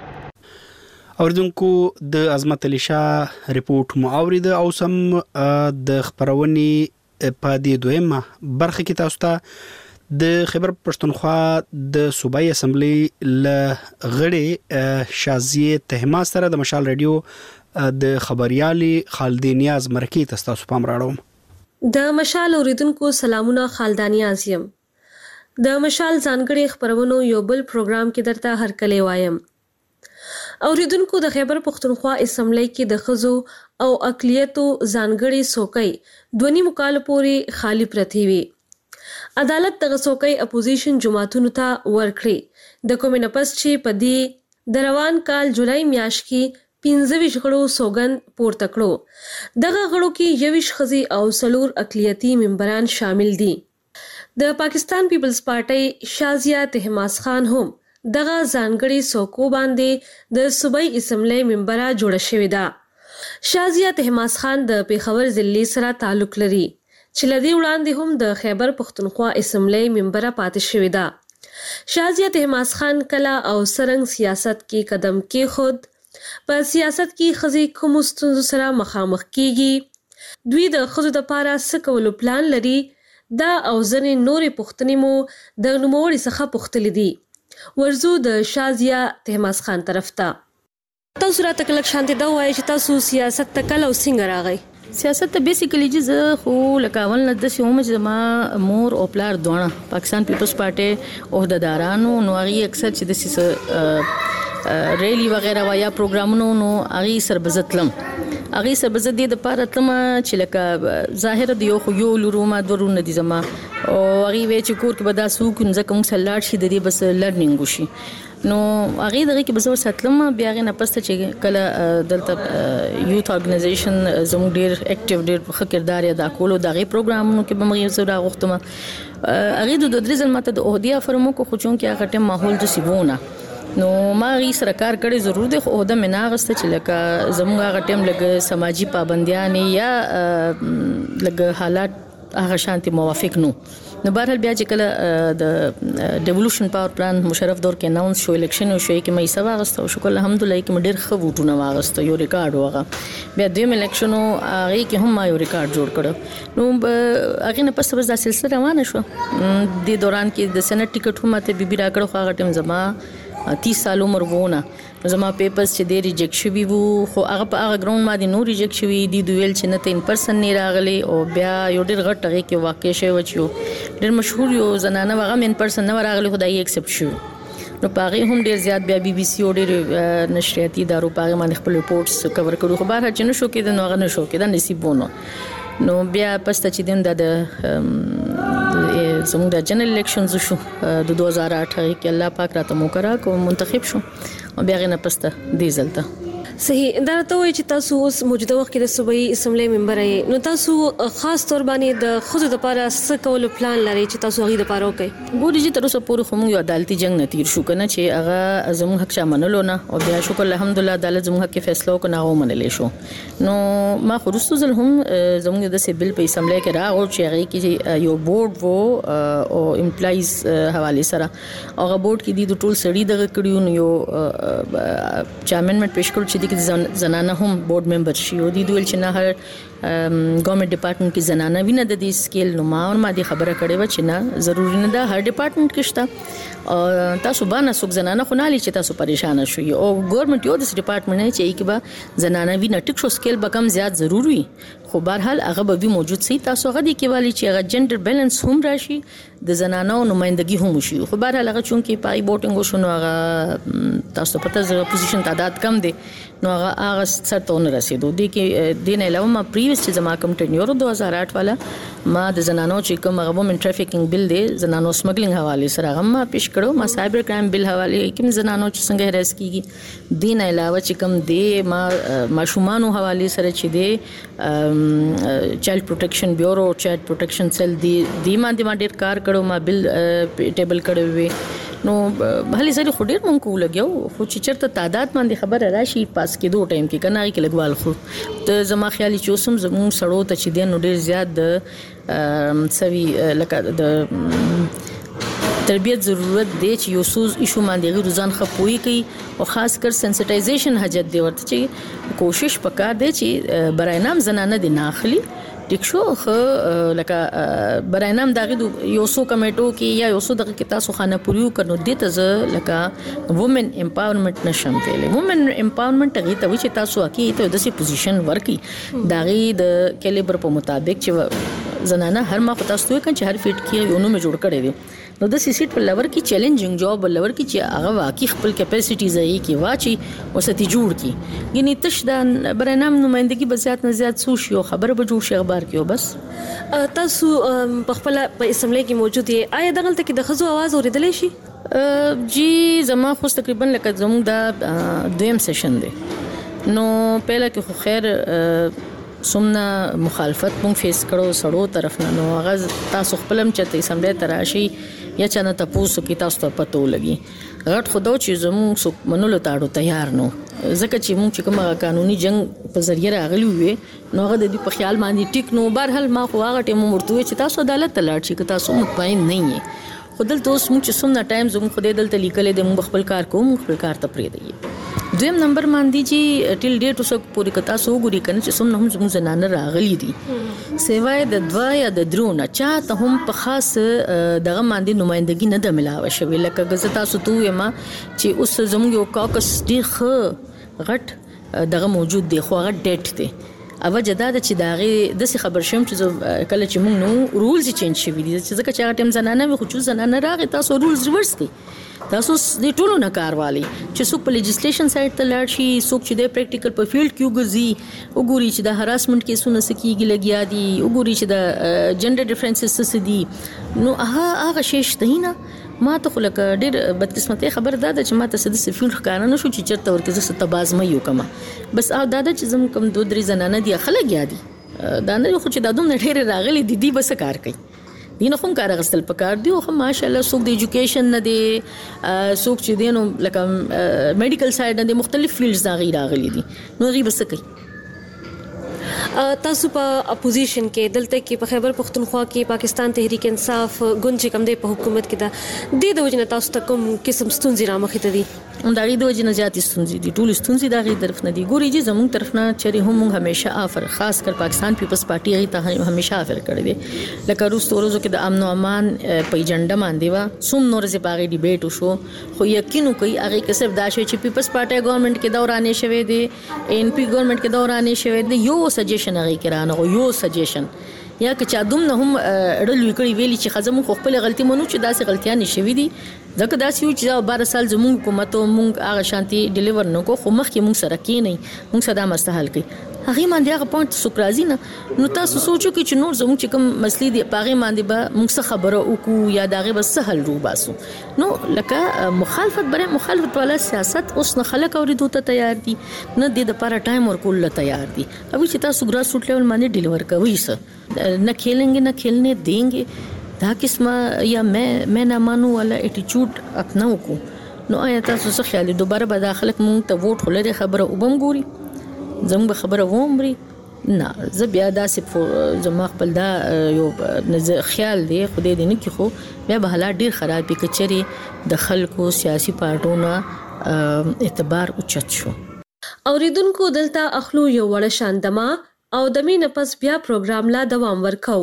اوریدونکو د عظمت رشاد ریپورت مو اورید او سم د خبرونه په دې دویمه برخه کې تاسو ته د خیبر پښتونخوا د صوبایي اسمبلی ل غړي شازیه تهما سره د مشال رادیو د خبريالي خالدی نیاز مرکی تاسو پام راړم د مشال اوریدونکو سلامونه خالدانی ازیم د مشال ځانګړي خبرونو یو بل پروګرام کې درته هرکلی وایم اوریدونکو د خیبر پښتونخوا اسمبلی کې د خزو او اقلیتو ځانګړي سوکۍ دونی مکال پوري خالی پرتی وي عدالت دغه سوکۍ اپوزیشن جماعتونو ته ورکړي د کومې پس چې په دې د روان کال جولای میاشت کې پنځه ویشت غړو سوګند پورته کړو دغه غړو کې یویش خزي او سلور اقلیتی ممبران شامل دي د پاکستان پیپلز پارټي شازیه تهماس خان هم دغه ځانګړي سوکو باندې د صوبایي اسمبلی ممبره جوړه شوې ده شازیه تهماس خان د پیښور ضلع سره تعلق لري چې لدی وړاندې هم د خیبر پښتونخوا اسمبلی ممبره پاتې شوې ده شازیه تهماس خان کلا او سرنګ سیاست کې قدم کې خود په سیاست کې خزي کوم ستونزو سره مخامخ کیږي دوی د خزو د پاره څه کولو پلان لري دا او ځنې نورې پوښتنې مو د نوموړي څخه پوښتلې دي ورزو د شازیه تهماس خان طرف ته تاسو راته کله شانتي دا وایي چې تاسو سیاست ته کله وسنګ راغی سیاست ته بیسیکلی چې زه خو لکه اول نه د سیمه چې ما مور او پلار دوه پاکستان پیپلز پارټي عہدهدارانو نو هغه اکثر چې د سیس ریلی وغیرہ وایا پروګرامونو نو هغه سربزتلم هغه سربزت دي د پاره تم چې لکه ظاهر دی خو یو لروما درونه دي زما او هغه وی چې کور کې بدا سو کوم ځکه موږ سلاټ شي د دې بس لرنینګ وشي نو هغه دغه کې بزور ساتلم بیا غي نه پسته چې کله دلته یوث اورګنایزیشن زموږ ډیر اکټیو ډیر خکردار ادا کولو دغه پروګرامونو کې به مغه زړه غوښتم هغه د درې ځل ماته د اوهدیا فرمو کو خو چون کې هغه ټیم ماحول د سیبونه نو ما غي سرکار کړي ضرور دي خو د مناغسته چې لکه زموږ هغه ټیم لګ سماجی پابندیاں یا لګ حالات هغه شانتي موافق نو نو بهرحال بیا چې کله د ډیولوشن پاور پلان مشرف دور کې اناونس شو الیکشن شو کې مې سوا غسته او شکر الحمدلله کې مې ډېر ښه ووټونه واغسته یو ریکارډ وغه بیا دویم الیکشن هغه کې هم ما یو ریکارډ جوړ کړ نو هغه نه پس بس دا سلسله روانه شو د دوران کې د سېنات ټیکټ هم ته بیبي راکړو خو هغه ټیم زما तीस साल उम्र وو نه زما پیپرز چې د ریجیکټ شوی وو خو هغه په هغه ګراوند باندې نو ریجیکټ شوی دي دویل چې نه ته ان پرسن نه راغلي او بیا یو ډېر غټ هغه کې واقع شوی و چې ډېر مشهور یو زنانه هغه ان پرسن نه راغلي خدای ایکسپټ شو نو پاره هم ډېر زیات بیا بي بي سي او ډېر نشریاتي دارو پاره باندې خپل ریپورتس کور کړو خو بهر چې نو شو کې د نو هغه نشو کې دا نصیب ونه نو بیا پسته چې دیم د زموږ د جنرال الیکشنز شو د دوه هزار اته کې الله پاک راته موکرا کو منتخب شو او بیا غنه پسته دی زلته صحیح دا ته وایي چې تاسو اوس موجوده وخت کې د صوبایي اسمبلی ممبر یې نو تاسو خاص تور باندې د خود د لپاره څه کول پلان لري چې تاسو هغه د لپاره وکړي ګوري چې تر اوسه پورې خو موږ یو عدالتي جنگ نتیر شو کنه چې هغه زموږ حق شامنلو نه او بیا شکر الحمدلله عدالت زموږ حق فیصله وکړه او منلې شو نو ما خو رسو زل هم زموږ د سیبل په اسمبلی کې راغو چې هغه کې یو بورډ وو او امپلایز حواله سره هغه بورډ کې د ټول سړي دغه کړیو نو یو چیرمنمنت پیش کړ چې د زنانه هم بورډ ممبر شي او د دوی چې نه هر ګورنمنت ډپارټمنټ کې زنانه وینه د دې سکیل نو ما او ما دې خبره کړې و چې نه ضروري نه ده هر ډپارټمنټ کې شته او تاسو باندې څوک زنانه خو نه لې چې تاسو پریشان شئ او ګورنمنت یو د ډپارټمنټ نه چې کې به زنانه وینه ټیک شو سکیل به کم زیات ضروري خو بهرحال هغه به موجود سي تاسو هغه دې کې والی چې هغه جندر بیلانس هم راشي د زنانو نمائندګي هم شي خو بهرحال هغه چونکی پای ووټینګ شو نو هغه تاسو پته زغه پوزیشن تعداد کم دي نو هغه هغه سرتون رسیدو دي کې دین علاوه ما پریویس چې زما کم ټینیور دوه هزار اته والا ما د زنانو چې کوم هغه وومن ټرافیکینګ بل دی زنانو سمګلینګ حواله سره هغه ما پیش کړو ما سایبر کرائم بل حواله کوم زنانو چې څنګه هراس کیږي دین علاوه چې کوم دی ما ماشومانو حواله سره چې دی چایلډ پروټیکشن بیورو چایلډ پروټیکشن سیل دی دی ما د ما ډیر کار کړو ما بل ټیبل کړو وی نو هلي زری خو ډیر مونږ کو لګیو خو چې چرته تعداد باندې خبره راشي پاس کې دوه ټایم کې کنه کې لګوال خو ته زما خیالي چې اوسم زموږ سړو ته چې دین ډیر زیات د سوي لکه د تربیت ضرورت دی چې یو سوز ایشو باندې روزان خپوي کوي او خاص کر سنسټایزیشن حاجت دی ورته چې کوشش وکړ دی چې برای نام زنانه دي ناخلي ټیک شو خو لکه برای نام دغه یو سو کمیټو کې یا یو سو دغه کې تاسو خانه پوریو کړو د ته لکه وومن امپاورمنت نشم ویلې وومن امپاورمنت هغه ته چې تاسو اکی ته د سي پوزیشن ورکی دغه د کیلیبر په مطابق چې زنانه هر ما پتا ستوي کچ هر فیټ کې یو نو مې جوړ کړی دی نو د سیټ په لور کې چیلنجینګ جاب لور کې چې هغه واقعي خپل کیپاسټیز یې کې واچي او ستې جوړ کی یعنی تش د برنامه نمائندګي بزیات نه زیات سوشي او خبره به جوړ شي اخبار کې بس تاسو په خپل په اسمبلی کې موجود یې آیا دغه ته کې د خزو आवाज اوریدلې شي جی زما خو تقریبا لکه زموږ د دویم سیشن دی نو پهله کې خو خیر سمنا مخالفت مونږ فیس کړو سړو طرف نه نو هغه تاسو خپلم چته اسمبلی تراشي یا چانه تاسو کې تاسو ته پته ولګي غټ خدو چې زموږ څوک منلو تاړو تیار نو ځکه چې مونږ چې کومه قانوني جنگ په ذریعہ راغلی وې نو هغه د دې په خیال باندې ټیک نو بهرحال ما خو هغه ټیم مرتوي چې تاسو عدالت ته لاړ شئ که تاسو مطمئن نه یې خودل تاسو مونږ چې سمنا ټایم زموږ خدای دلته لیکلې د مونږ خپل کار کوم خپل کار ته پرې دی دویم نمبر باندې چې ټیل ډیټ اوسه پوری کتا سو ګوري کنه چې سم نه هم زموږ زنانه راغلي دي سیوای د دوا یا د درونه چا ته هم په خاص دغه باندې نمائندګي نه د ملاوي شوی لکه غزه تاسو ته یما چې اوس زموږ یو کاکس ډیر خ غټ دغه موجود دی خو غټ ډیټ دی اوه جداد چې داغه د څه خبر شوم چې کله چې موږ نو رولز چینج شوی دي چې ځکه چې هغه ټیم زنانه وي خو چې زنانه راغی تاسو رولز ریورس کړئ تاسو د ټولو نه کاروالي چې څوک په لیجسلیشن سایډ ته لاړ شي څوک چې د پریکټیکل په فیلډ کې وګرځي وګوري چې د هراسمنت کیسونه سکیږي لګیا دي وګوري چې د جنډر ډیفرنسز څه دي نو هغه هغه شی شته نه ما ته خلک ډېر بدقسمتي خبر ده چې ما ته سده سفیر ښکارا نه شو چې چرته ورکه زه تباز مې یو کما بس او دا چې زم کوم دوه درې زنانه دي خلک یادي دا نه خو چې دا دوم نه ډېر راغلي دي دي بس کار کوي دینه کوم کار غستل پکار دی او ماشاءالله څوک د ایجوکیشن نه دی څوک چې دینو لکه میډیکل سایډ نه دی مختلف فیلډز دا غیر راغلي دي نو غي بس کوي تاسو په اپوزیشن کې دلته کې په خیبر پختونخوا کې پاکستان تحریک انصاف ګوند چې کوم دی په حکومت کې ده د د وجنه تاسو ته کوم قسم ستونزې را مخې ته دي؟ دا غي د وجنه زیات ستونزې دي، ټول ستونزې دا غي طرف نه دي. ګوري چې زموږ طرف نه چېرې هم موږ همیشه افر خاص کر پاکستان پیپلز پارټي غي ته همیشه افر کړی دی. لکه روز تورزو کې د امن او امان په ایجنډا باندې وا سوم نور زی باغی ډیبیټ وشو، خو یقینو کوي هغه کسب دا شي چې پیپلز پارټي ګورنمنت کې دورانه شوه دی، ان پی ګورنمنت کې دورانه شوه دی. یو سجیشن هغه کرانه یو سجیشن یا که چا دوم نه هم اړل وکړي ویلي چې خزم خو خپل غلطي منو چې داسې غلطیاں نشوي دي، ځکه داسې یو چې بارہ سال زموږ حکومت او موږ هغه شانتي ډیلیور نه کو، خو مخکې موږ سره کې نه موږ صدا مستحل کوي هغه باندې هغه پوینټ سوکرازي نه. نو تاسو سوچو کې چې نور زموږ چې کوم مسلې دي پاغه باندې به موږ څه خبره وکړو یا داغه بس سهل رو باسو. نو لکه مخالفت بره مخالفت والا سیاست اوس نه خلک اوریدو ته تیار دي، نه د لپاره ټایم ورکول تیار دي. ابي چې تاسو ګراس روټ لیول باندې ډیلیور کوي څه نہ کھیلیں گے نہ کھیلنے دیں گے دا قسمه یا میں میں نه مانو والا اټیچود اپناو کو. نو آیا تاسو څه خیال دوباره به داخلك مونږ ته ووټ ولري خبره وبم ګوري زموږ به خبره وومري نه زه بیا داسې زما خپل دا یو خیال دی خو دې نه کې خو بیا به حالات ډیر خراب وي کچري د خلکو سیاسي پارټونو اعتبار اوچت شو. اوریدونکو دلته اخلو یو وړ شاندما او د مینه پس بیا پروګرام لا دوام ورکو.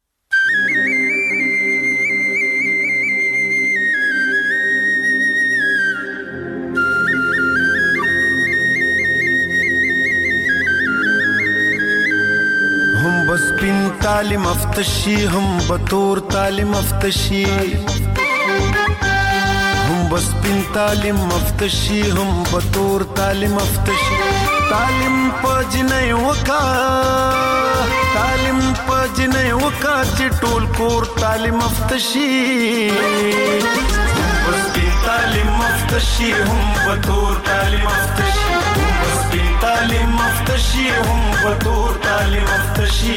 هم بس بین تعلیم افتشی هم بطور تعلیم افتشی هم بس بین تعلیم افتشی هم بطور تعلیم افتشی. تعلیم پجنې وکا تعلیم پجنې وکا چې ټول کور تعلیم افتشي بس کی تعلیم افتشي هم بطور تعلیم افتشي بس کی تعلیم افتشي هم بطور تعلیم افتشي.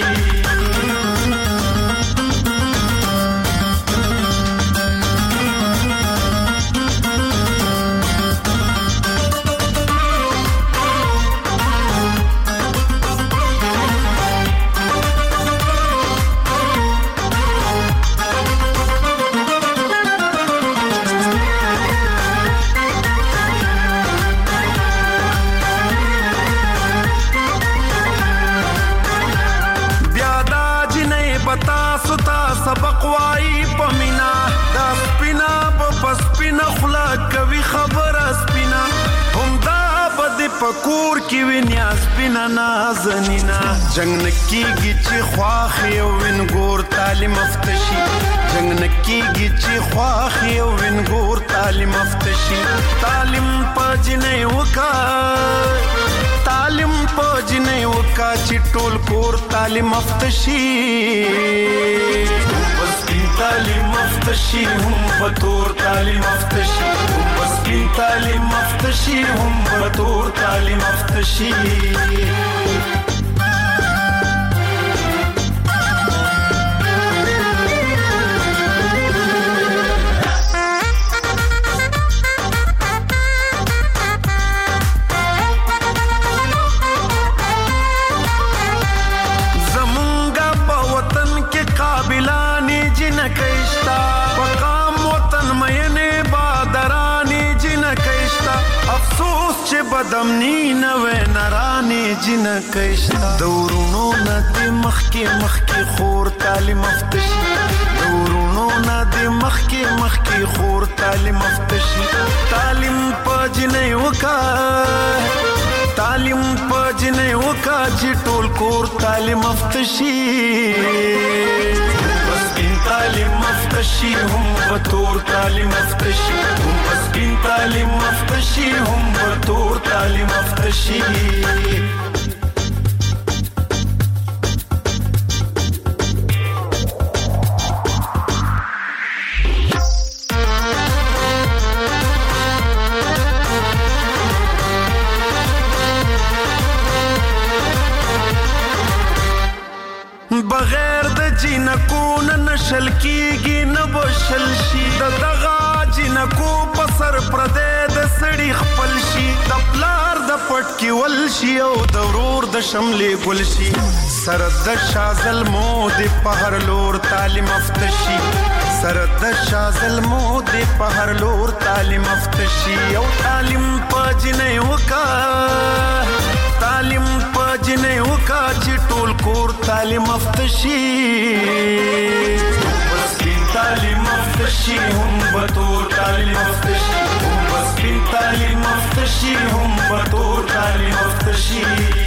سبق وای پمینا دا سپینا په سپینا خلا کوي خبر سپینا هم دا بد پکور کی وینیا سپینا نازنینا جنگ نکیږي چې خواخي او وینګور تعلیم افتشي جنگ نکیږي چې خواخي او وینګور تعلیم افتشي. تعلیم پجنې وکا تعلیم پجنې وکا چې ټول کور تعلیم افتشي بس کی تعلیم افتشی هم بطور تعلیم افتشی بس کی تعلیم افتشی هم بطور تعلیم افتشی. بدمنی نوے نرانی جن کشتا دورونو ندی مخکی مخکی خور تعلیم افتشی دورونو ندی مخکی مخکی خور تعلیم افتشی. تعلیم پجنې وکا تعلیم پجنې وکا چې ټول کور تعلیم افتشي بس کی تعلیم افتشی هم بطور تعلیم افتشی بس کی تعلیم افتشی هم بطور تعلیم افتشی. بغیر د جنکو نه نشل کیږي نه بشل شي د دغه جنکو په سر پردې د سړی خپل شي د پلار د پټ کی ولشي او د ورور د شملې ګلشي سرد د شازل مو د پهر لور تعلیم افتشي سرد د شازل مو د پهر لور تعلیم افتشي او تعلیم پجنې وکا تعلیم پجنې وکا چې ټول کور تعلیم افتشي بس تعلیم افتشي هم بطور تعلیم افتشي بس تعلیم افتشي هم بطور تعلیم افتشي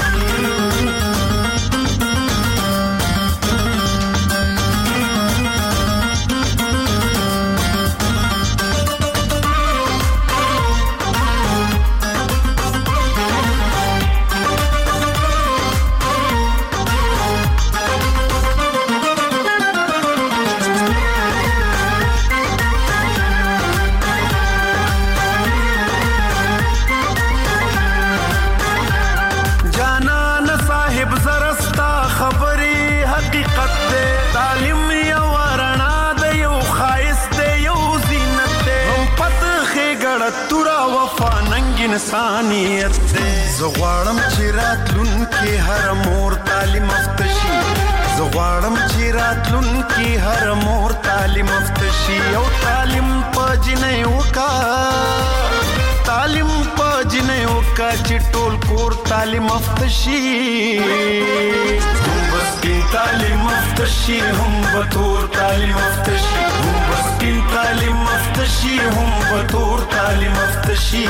انسانیت دې زغواړم چې راتلونکي هر مور تعلیم افتشي زغواړم چې راتلونکي هر مور تعلیم افتشي او تعلیم پجنې وکا تعلیم پجنې وکا چې ټول کور تعلیم افتشي بس کې تعلیم افتشي هم بطور تعلیم افتشي بس کې تعلیم افتشي هم بطور تعلیم افتشي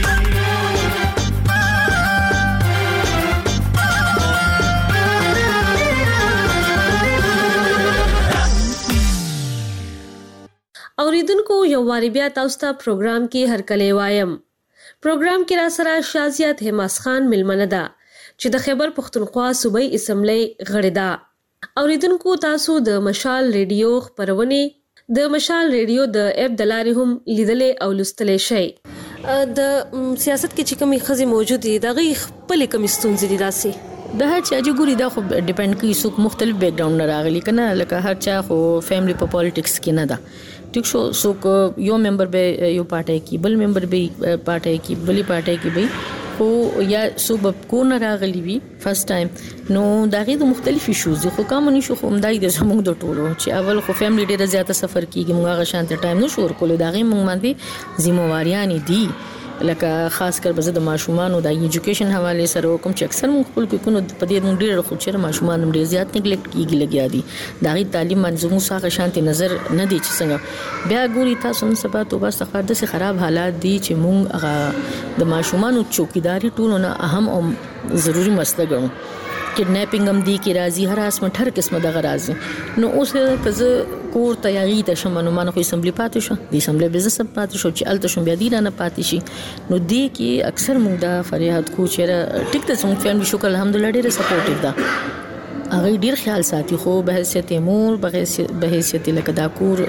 اوریدونکو یو واری بیا تاسو ته پروګرام کې هرکلی وایم پروګرام کې را سره شازیات حماس خان ملمنه ده چې د خیبر پختونخوا صوبایي اسمبلی غړي ده اوریدونکو تاسو د مشال ریډیو خبرونه د مشال ریډیو د اپ د لارې هم لیدلې او لوستلې شي د سیاست کې چې کومې خزي موجود دي دغه خپل کوم ستونزې دي داسي د هر چا چې ګوري دا خو ډیپند کوي څوک مختلف بیک گراوند نه راغلي کنه لکه هر چا خو فیملی په پالیټکس کې نه ده ټیک شو څوک یو ممبر به یو پارټي کې بل ممبر به پارټي کې بلی پارټي کې به خو یا سبب کو نه راغلی وي فرست ټایم نو دا غي د مختلف شوز خو کوم نه شو کوم دای د زموږ د ټولو چې اول خو فیملی ډیره زیاته سفر کیږي موږ غشانت ټایم نو شور کولو دا غي موږ باندې ذمہواریاں دي لکه خاص کر به د ماشومان او د ایجوکیشن حواله سره کوم چې اکثر موږ خپل کو نو په دې موږ ډیر خو چې ماشومان ډیر زیات نیګلیکټ کیږي لګیا دي دا غي تعلیم منظومه ساغه شانتي نظر نه دي چې څنګه بیا ګوري تاسو نن سبا توبه سفر د خراب حالات دي چې موږ د ماشومان چوکیداری ټولونه اهم او ضروری مسله ګڼو کډناپینګ هم دي کې راځي هراسمنټ هر قسمه دغه راځي نو اوس کزه کور تیاری ته شمنو مانه خو اسمبلی پاتې شو د اسمبلی بزنس پاتې شو چې الته شم بیا دی نه پاتې شي نو دی کې اکثر موږ دا فریاد کو چې ټیک ته څنګه فیملی شکر الحمدلله ډیره سپورټیو ده هغه ډیر خیال ساتي خو به حیثیت مور به حیثیت لکه دا کور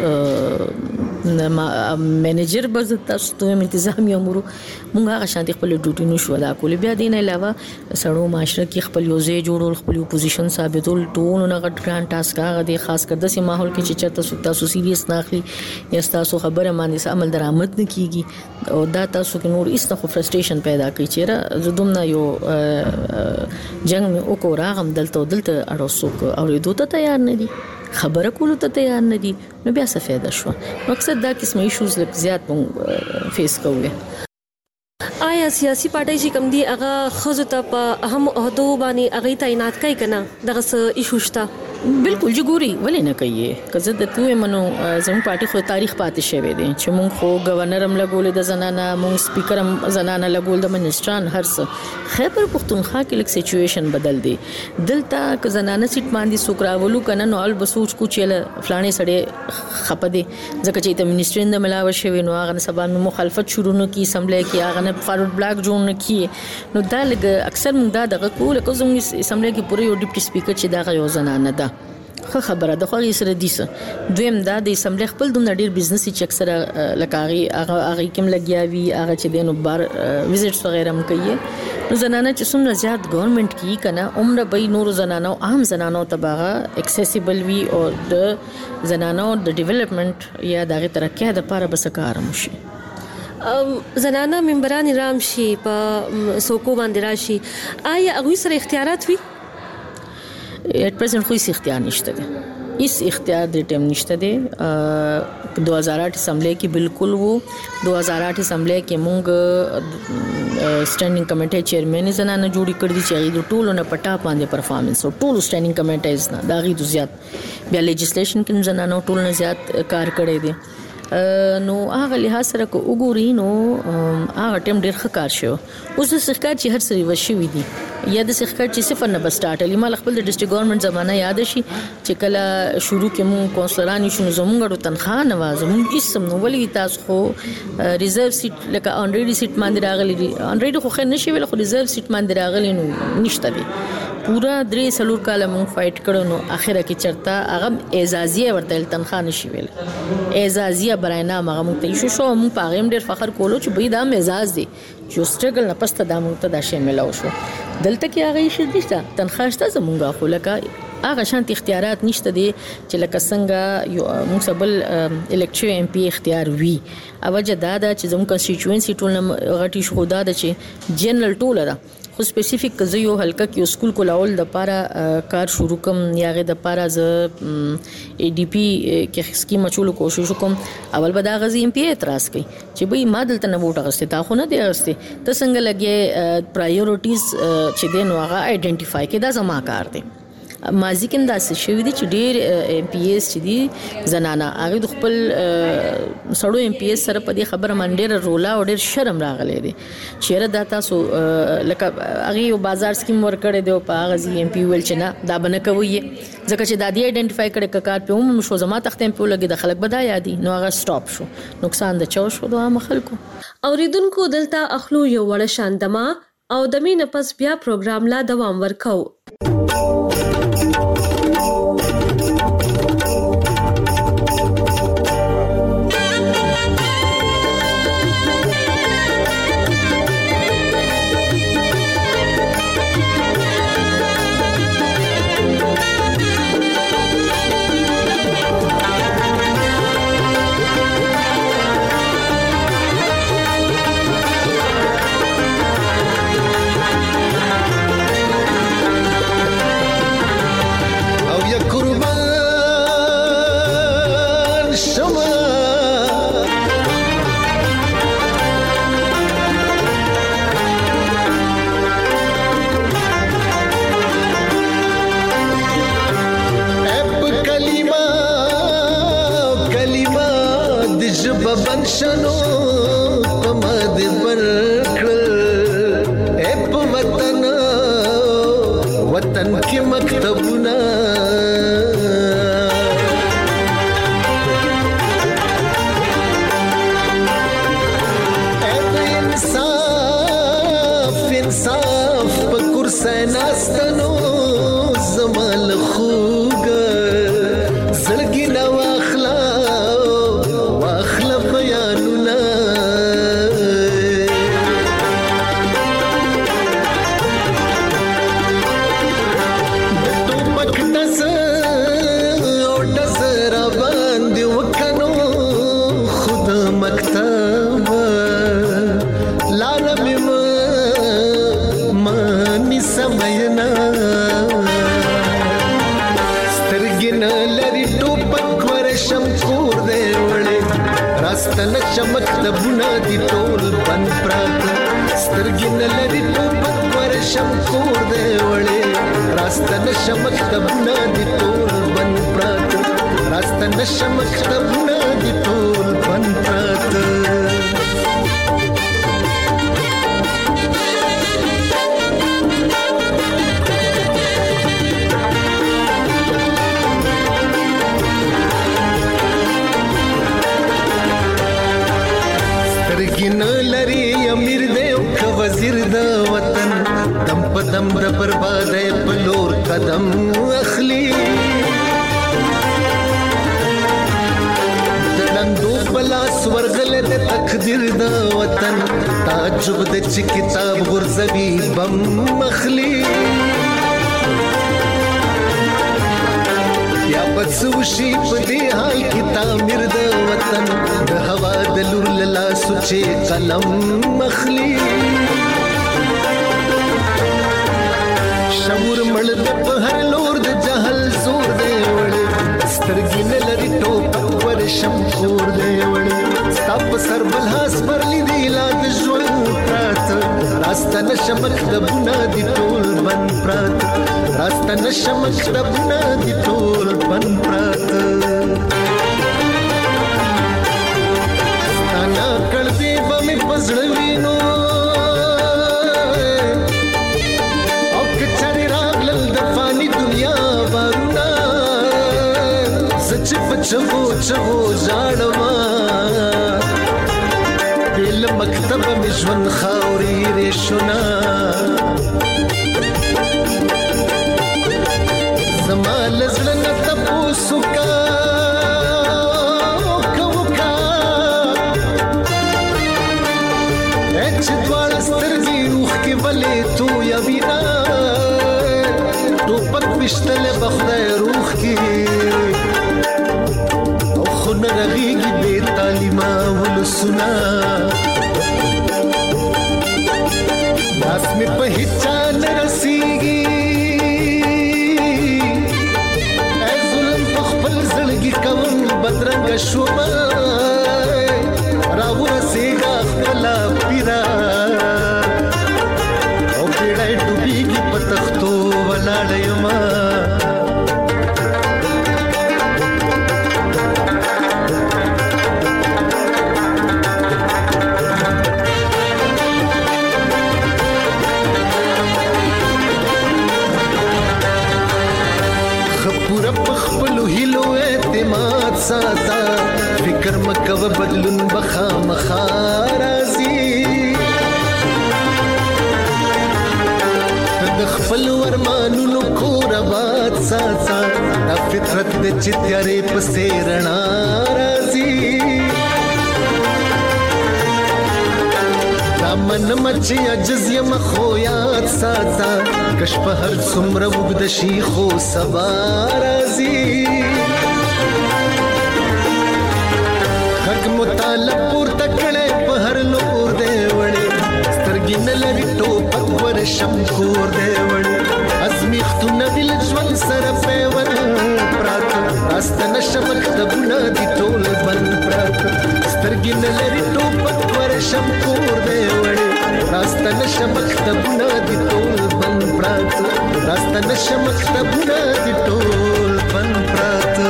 منیجر به تاسو ته انتظامی امور موږ هغه شانتي خپل ډیوټي نو شو دا کول بیا دین علاوه سړو معاشره کې خپل یوځای جوړول خپل پوزیشن ثابتول ټول نه غټ ګران ټاسک هغه دی خاص کر د سي ماحول کې چې چرته تاسو سیریس ناخلي یا تاسو خبره باندې عمل درآمد نه کیږي او دا تاسو کې نور ایسته خو فرستریشن پیدا کوي چې زدوم نه یو جنگ او کو راغم دلته دلته اړوسوک او دوی ته تیار نه دي خبره کولو ته تیار نه دي نو بیا څه فایده شو مقصد دا قسمه ایشوز لږ زیات مونږ فیس کوو آیا سیاسي پارټي چې کوم دي هغه خزو ته په اهم عہدو باندې هغه تعینات کوي کنه دغه څه ایشو شته بالکل جګوري ولې نه کوي کزه د توې منو زموږ پارټي خو تاریخ پاتې شوی دی چې مونږ خو گورنر هم لګول د زنانه مونږ سپیکر هم زنانه لګول د منسټران هرڅ خیبر پختونخوا کې لک سچويشن بدل دی دلته ک زنانه سیټ باندې سوکراولو کنه نو ال بسوچ کو چل فلانه سړی خپده ځکه چې د منسټرین د ملاوه شوی نو هغه سبا مخالفت شروع نو کی اسمبلی کې هغه نه فارورډ بلاک جوړ نه کی نو دا لګ اکثر مونږ دا دغه کول کو زموږ اسمبلی کې پوره یو ډیپټي سپیکر چې دا یو زنانه ده خو خبره د خو یې سره دیسه دویم دا د اسمبلی خپل دومره ډیر بزنس چې اکثر لکاغي هغه هغه کوم لګیاوي هغه چې دینو بار وزټس وغیرہ هم کوي نو زنانه چې څومره زیات ګورنمنت کی کنه عمر به نور زنانو عام زنانو تباغه اکسیسیبل وی او د زنانو د ډیولپمنٹ یا دغه ترقی د لپاره بس کار مشي زنانه ممبران رام شي په سوکو باندې راشي آیا هغوی سره اختیارات وي؟ ایٹ پرسنٹ خو هیڅ اختیار نشته دی هیڅ اختیار د ټیم نشته دی. دو هزار آٹھ اسمبلی کې بالکل وو. دو هزار آٹھ اسمبلی کې مونږ سټینډینګ کمیټه چیرمن زنانه جوړی کړی چې هغه د ټولو نه پټا باندې پرفارمنس او ټولو سټینډینګ کمیټیز نه دا غي زیات بیا لیجسلیشن کې زنانه ټولو نه زیات کار کړی دی. نو هغه لحاظ سره کو وګوري نو هغه ټیم ډیر ښه کار شو. اوس د سرکار چې هر څه وشي وي دي یا د سرکار چې صفر نه بسټارټ علي مال خپل د ډیسټریکټ ګورنمنت زمانہ یاد شي چې کله شروع کې مون کونسلران شو زمونږ د تنخواه نه وازمون اسم نو ولې تاسو خو ریزرو سیټ لکه اونریډي سیټ باندې راغلي دي اونریډي خو خیر نشي ویل خو ریزرو سیټ باندې راغلي نو نشته دي. پورا درې سلور کاله مون فایټ کړو نو اخره کې چرتا هغه اعزازیه ورته تنخواه نشي ویل اعزازیه براینا هغه مون ته شو شو مون په هغه ډیر فخر کولو چې به دا اعزاز دي چې سټرګل نه پسته دا مون ته دا شی ملاو شو. دلته کې هغه شي نشته تنخواه شته زمونږه خو لکه هغه شانت اختیارات نشته دي چې لکه څنګه یو موږ بل الکټیو ایم پی اختیار وی اوجه دا دا چې زموږ کانسټیټوئنسي ټول غټي شو دا د چې جنرال ټول را خو سپیسیفیک کزه یو هلکه کې سکول کولاول د پاره کار شروع کوم یا غي د پاره ز ای ډی پی کې سکیم چولو کوشش کوم اول به دا غزي ایم پی اعتراض کوي چې به ما دلته نه ووټ غسته تا خو نه دی غسته ته څنګه لګي پرایورټیز چې دین واغه آئیډنټیفای کې دا زما کار دی. مازی کې انداز شوی دی چې ډیر ایم پی ایس چې دي زنانه هغه د خپل سړو ایم پی ایس سره په دې خبره باندې ډیر رولا او ډیر شرم راغلی دی چې را د تاسو لکه هغه یو بازار سکیم ورکړی دی په هغه زی ایم پی ویل چې نه دا بنه کوي ځکه چې دا دی آئیډنټیفای کړي کار په عموم شو زما تختم په لګي د خلک بدا یادي نو هغه سټاپ شو نقصان د چاو شو د عام خلکو. اوریدونکو دلته اخلو یو وړ شاندما او د مين پس بیا پروګرام لا دوام ورکو. شنو پمد برکل اپ وطن وطن کی مکتبنا اپ انصاف انصاف پکرسه ناستنو زمال خوګ زړګي نو اخلا راستنه چمک د بنا دی ټول بن پرات سترګین لري ټوپک ورشم کور دی وړې راستنه چمک د بنا دی ټول بن پرات راستنه چمک د بنا دی ټول بن پرات. سترګین لري امیر دی او وزیر د وطن دم په دم را برباد په لور قدم اخلي دلندو پلاس ورغله د تقدیر د وطن تعجب د چ کتاب غرزوی بم اخلي بیا بڅوشي په دې حال کې تعمیر د وطن د هوا د لور لاله سوچې قلم مخلي شمور مړ د په هر لور د جهل زور دی وړي سترګې نه لري ټوپ ورشم کور دی وړي ستا په سر بل هاس پرلی دی لا د ژوند پراته راسته نشمک د بنا دی ټول بن پراته راسته نشمک د بنا دی ټول بن پراته ستانا کړ دی به مې پزړه وینو او کچاري راغلل د فانی دنیا بارونه سچ پچو چغو ژړما بل مکتب مې ژوند خاوري رښنا زمال زلن تاسو کا کوکا اچ دوړ سترګي روح کې ولې تو یا وینا ټوپک پښتل بخدای روح کې او خن رغيږي به تعلیمه ولسنا داس می په هیڅ نه رسیږي کوم بدرنګ شوما راو رسېګا خپل پیرا او پیړای ډوبېږي په تختو ولاړیما خپور په خپل هیلو اعتماد ساته فکر مکو بدلون بخا مخارازي د خپل ورمانونو کور آباد ساته د فطرت د چتیارې په سیرنا راځي دامن مچي عجز یم خو یاد ساته کش په هر څومره وګد شي خو سبا راځي حق مطالب پور تکړه په هر لور دی وړي سترګې نه لري ټوپک ورشم کور دی وړي ازمیختونه دل ژوند سره پیور پراته راست نشمک د بنا دی ټول بن پراته سترګې نه لري ټوپک ورشم کور دی وړي راست نشمک د بنا دی ټول بن پراته راست نشمک د بنا دی ټول بن پراته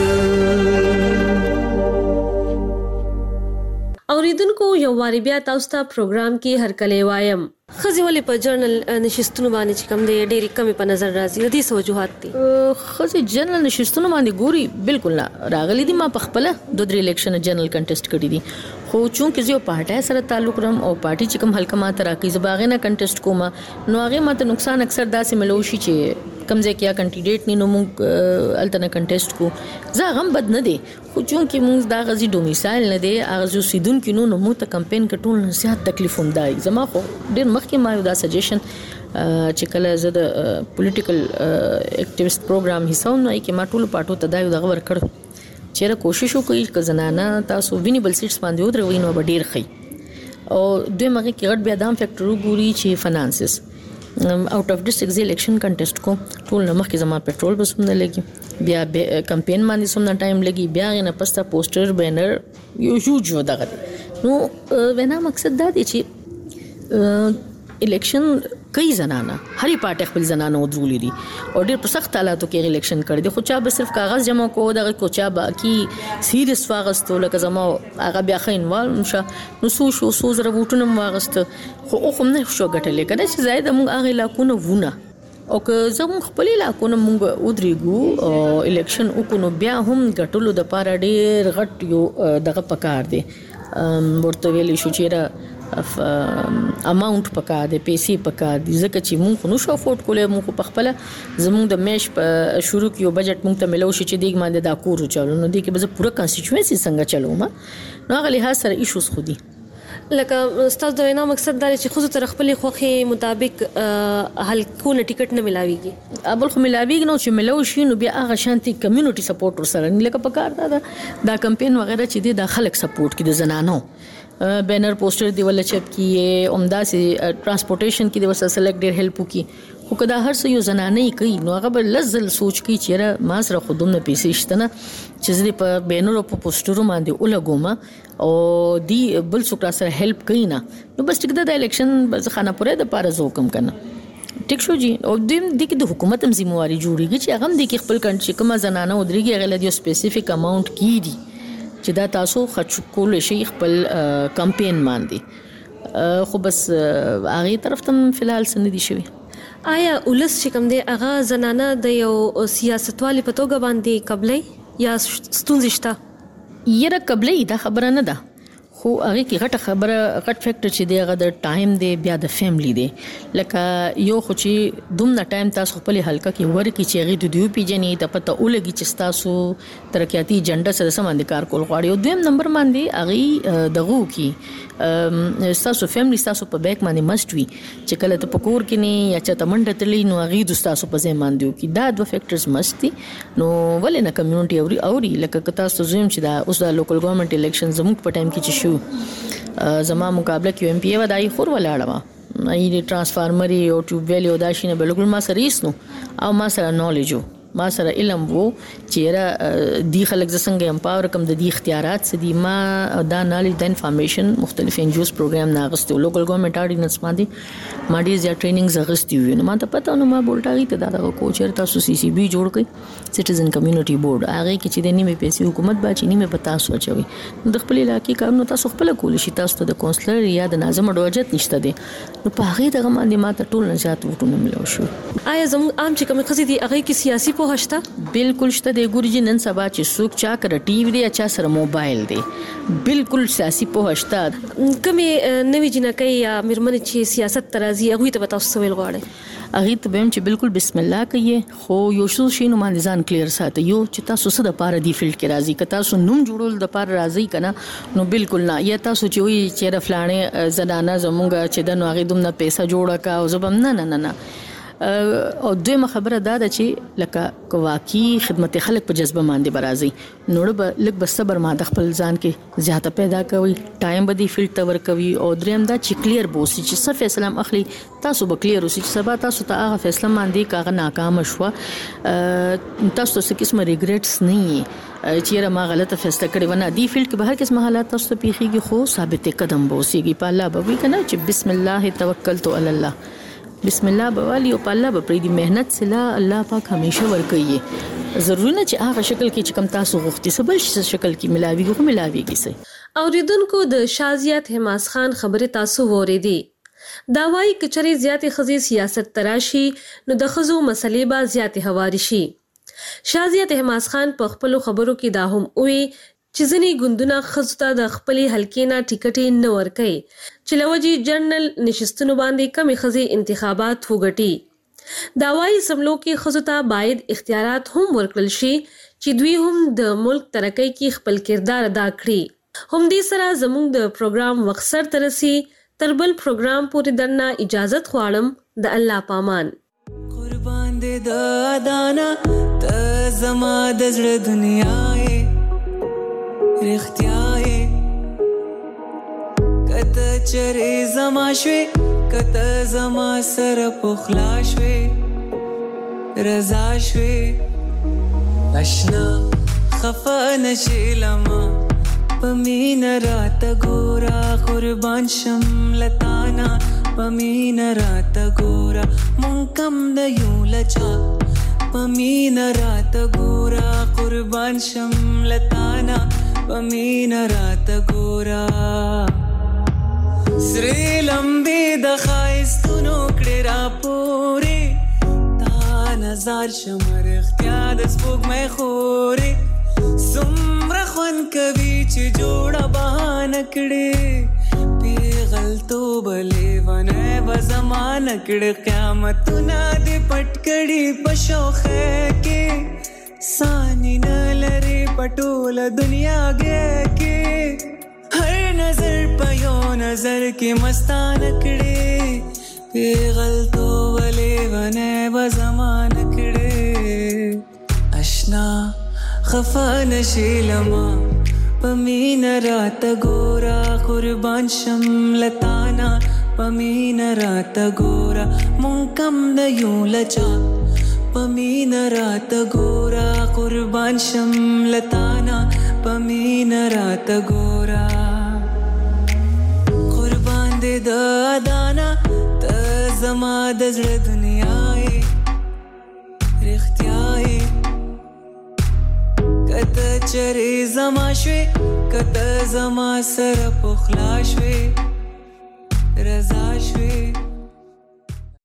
اوریدونکو یو واری بیا تاسو ته پروګرام کې هرکلی وایم خزي ولې په جرنل نشستونو باندې چې کم دی ډېری کمی په نظر راځي د دې وجوهات دي خزي جرنل نشستونو باندې ګوري بالکل نه راغلي دي ما په خپل د درې الیکشن جنرال کنټیسټ کړی دي خو چونکې زه پارټي سره تعلق لرم او پارټي چې کوم حلقه ماته راکې زباغه نه کنټیسټ کوم نو هغه ماته نقصان اکثر داسې ملوشي چې کمزې کیا کینډیډیټ نه نو موږ الټنه کنټیسټ کو زه غم بد نه دي خو چونکې موږ دا غزي ډومیسایل نه دی هغه سیدون کې نو مو ته کمپاین کټول نه زیات تکلیف هم دی زما خو ډیر مخکې ما یو دا سجیشن چې کله زه د پولیټیکل اکټیویست پروګرام حصہ نه کې ما ټول پټو ته دا یو دغه ورکړ چیرې کوشش وکړي چې زنانه تاسو وینیبل سیټس باندې ودرې وینو به ډیر خي او دوی مګه کې غټ بیا دام فیکټر ګوري چې فینانسز آوټ اف ډیسټریکټ الیکشن کنټیسټ کو ټول نمخ کې زما پټرول بس نه لګي بیا کمپاین باندې سمنا ټایم لګي بیا نه پستا پوسټر بینر یو هیوج و دغه نو وینا مقصد دا دی چې الیکشن کئی زنانه هرې پارټي خپل زنانه ودرولې دي او ډېر په سخت حالاتو کې الیکشن کړی دی خو چا به صرف کاغذ جمع کو دغه کو چا باقي سیریس واغستو لکه زما هغه بیا خینوال نشه نو سو شو سو زره وټونه واغست خو خو نه شو غټلې کنه چې زائد موږ هغه علاقونه ونه او که زموږ خپل علاقونه موږ ودرېګو الیکشن وکړو بیا هم غټلو د پاره ډېر غټ یو دغه پکار دی ورته ویلې شو چې اماونت پکا د پیسې پکا د زکه چې مونږ نو شو افورد کولای مونږ په خپل زموږ د میش په شروع کې یو بجټ مونږ ته ملو شي چې دیګ باندې دا کور چالو نو دی کې به پوره کانسټیټوئنسي څنګه چلو ما نو هغه له سره ایشوز خودي لکه ستاسو د وینا مقصد دا چې خو تر خپل خوخي مطابق حل کول ټیکټ نه ملاويږي ابل خو ملاويږي نو چې ملو شي نو بیا هغه شانتي کمیونټي سپورټ سره لکه پکار دا دا کمپین وغیرہ چې دی د خلک سپورټ کې د زنانو بینر پوسټر دی ول چپ کیه عمدہ سي ترانسپورټیشن کې د وسه سلیکټ ډیر هیلپ کی خو کدا هر څه یو زنانه کوي نو هغه بل لزل سوچ کی چیرې ما سره خودم نه پیسې شته نه چې زری په بینر او په پوسټرو باندې ولګوم او دی بل څوک سره هیلپ کوي نه نو بس ټیک د الیکشن بس خانه پرې د پاره زو کم کنه ټیک شو جی او دیم د کې د حکومت هم ذمہواری جوړیږي چې هغه هم د خپل کنټری کومه زنانه ودرېږي هغه د سپیسیفیک اماونت کیږي چې دا تاسو خرچ کول شي خپل کمپین باندې خو بس هغه طرف ته فلحال سن دي شوی آیا ولس چې کوم دی هغه زنانه د یو سیاستوالي په توګه باندې قبلې یا ستونزې شته یره قبلې دا خبره نه ده خو هغه کې غټه خبره غټ فیکټر چې دی هغه د ټایم دی بیا د فیملی دی لکه یو خو چې دومره ټایم تاسو خپل حلقه کې ورکی چې هغه د دیو پیجنې ته پته ولګي چې تاسو ترقیاتی ایجنډا سره سم کار کول غواړي او دویم نمبر باندې هغه دغه کې تاسو فیملی تاسو په بیک باندې مست وي چې کله ته پکور کې نه یا چې تمنډه تللی نو هغه د تاسو په ځای باندې کې دا دوه فیکټرز مست دي نو ولې نه کمیونټي اوري اوري لکه تاسو زویم چې دا اوس د لوکل ګورنمنت الیکشن زموږ په ټایم کې چې شو زما مقابله کې ایم پی ای ودای خور ولاړه ما ای ټرانسفارمر او ټیوب ویل او دا شینه بالکل ما سره هیڅ نو او ما سره نالج ما سره علم وو چې را دی خلک زسنګ امپاور کوم د دی اختیارات سدي ما دا نالج د انفارمیشن مختلف انجوز پروګرام ناغستو لوکل ګورنمنت اورډیننس باندې ما ډیز یا ټریننګز اغستی وي نو ما ته پته نو ما بولټاغي ته دا کوچر تاسو سی سی بي جوړ کړئ سټیزن کمیونټي بورډ هغه کې چې د نیمه پیسې حکومت باچې نیمه پتا سوچوي د خپل علاقې کارونه تاسو خپل کول شي تاسو ته د کونسلر یا د ناظم اډوجت نشته دي نو په هغه دغه باندې ما ته ټول نه زیات وټونه ملو شو آیا زموږ عام چې کوم خزي دي هغه کې سیاسي په هشته بالکل شته د ګورجی نن سبا چې څوک چا کړ ټي وی دی چا سره موبایل دی بالکل سیاسي په هشته کومه نوې جنکې یا مرمن چې سیاست ترازی هغه ته تاسو سوال غواړي هغه ته بهم چې بالکل بسم الله کوي خو یو څه شي نو باندې ځان کلیر ساتي یو چې تاسو څه د پاره دی فیلډ کې راځي که تاسو نوم جوړول د پاره راځي کنه نو بالکل نه یا تاسو چې وي چې د فلانه زنانه زمونږ چې د نوغې دومره پیسې جوړه کا او زبم نه نه نه او دویمه خبره دا ده چې لکه واقعي خدمت خلک په جذبه باندې برازي نوړ به لک بس صبر ما د خپل ځان کې زیاته پیدا کوي ټایم به دی فیلډ تور کوي او دریم دا چې کلیر بوسي چې څه فیصله اخلي تاسو به کلیر اوسئ چې سبا تاسو ته هغه فیصله باندې کاغه ناکام شوه تاسو څه قسمه ریګریټس نه چیرې ما غلطه فیصله کړې ونه دی فیلډ کې به هر قسم حالات تاسو ته پیخيږي خو ثابت قدم بوسيږي په الله به وي کنه چې بسم الله توکلت علی الله بسم الله بوالي او په الله به پرې دی مهنت سلا الله پاک همیشه ور کوي ضروري نه چې هغه شکل کې چې کم تاسو غوښتي سبل شکل کې ملاويږي خو ملاويږي سي اوریدونکو د شازیات حماس خان خبره تاسو وریدي دا وايي کچري زیاتې خزي سیاست تراشي نو د خزو مسلې با زیاتې هواري شي شازیات حماس خان په خپل خبرو کې دا هم وی چې ځنی ګوندونه خزو ته د خپلې حلقې نه ټیکټې نه ورکړي چې لوجي جنرال نشستونو باندې کمی خزي انتخابات وګټي دا وايي سملو کې خزو ته باید اختیارات هم ورکړل شي چې دوی هم د ملک ترقۍ کې خپل کردار ادا کړي هم دې سره زموږ د پروګرام وقصر ترسي تربل پروګرام پورې درنه اجازت غواړم د الله پامان قربان دې د دانا ته زما د زړه دنیا رختیاي کته چرې زما شوي کته زما سره پخلا شوي رضا شوي اشنا خفا نشي لما پمین رات ګورا قربان شم لتانا پمین رات ګورا مونږ کم د یو لچا پمین رات ګورا قربان شم لتانا پمین رات ګورا سری لمبي د خایستونو کړه را پوري تا نظر شمر اختیار د سپوږ مې خوري سمره خون کوي چې جوړه بهانه کړي پیغلتو بلې ونه به زمانه کړي قیامتونه دې پټ کړي په شوخه کې سانی نه لري پټول دنیا کې هر نظر په یو نظر کې مستانه کړې پیغلتو ولې ونه به زمانه کړې اشنا خفا نشي لما پمین رات ګورا قربان شم لتانا پمین رات ګورا مونږ کم د یو لچا پمین رات ګورا قربان شم لتانا پمین رات ګورا قربان دې د ادانا ته زما د زړه دنیا یې رښتیا یې کته چرې زما شوې کته زما سره پخلا شوې رضا شوې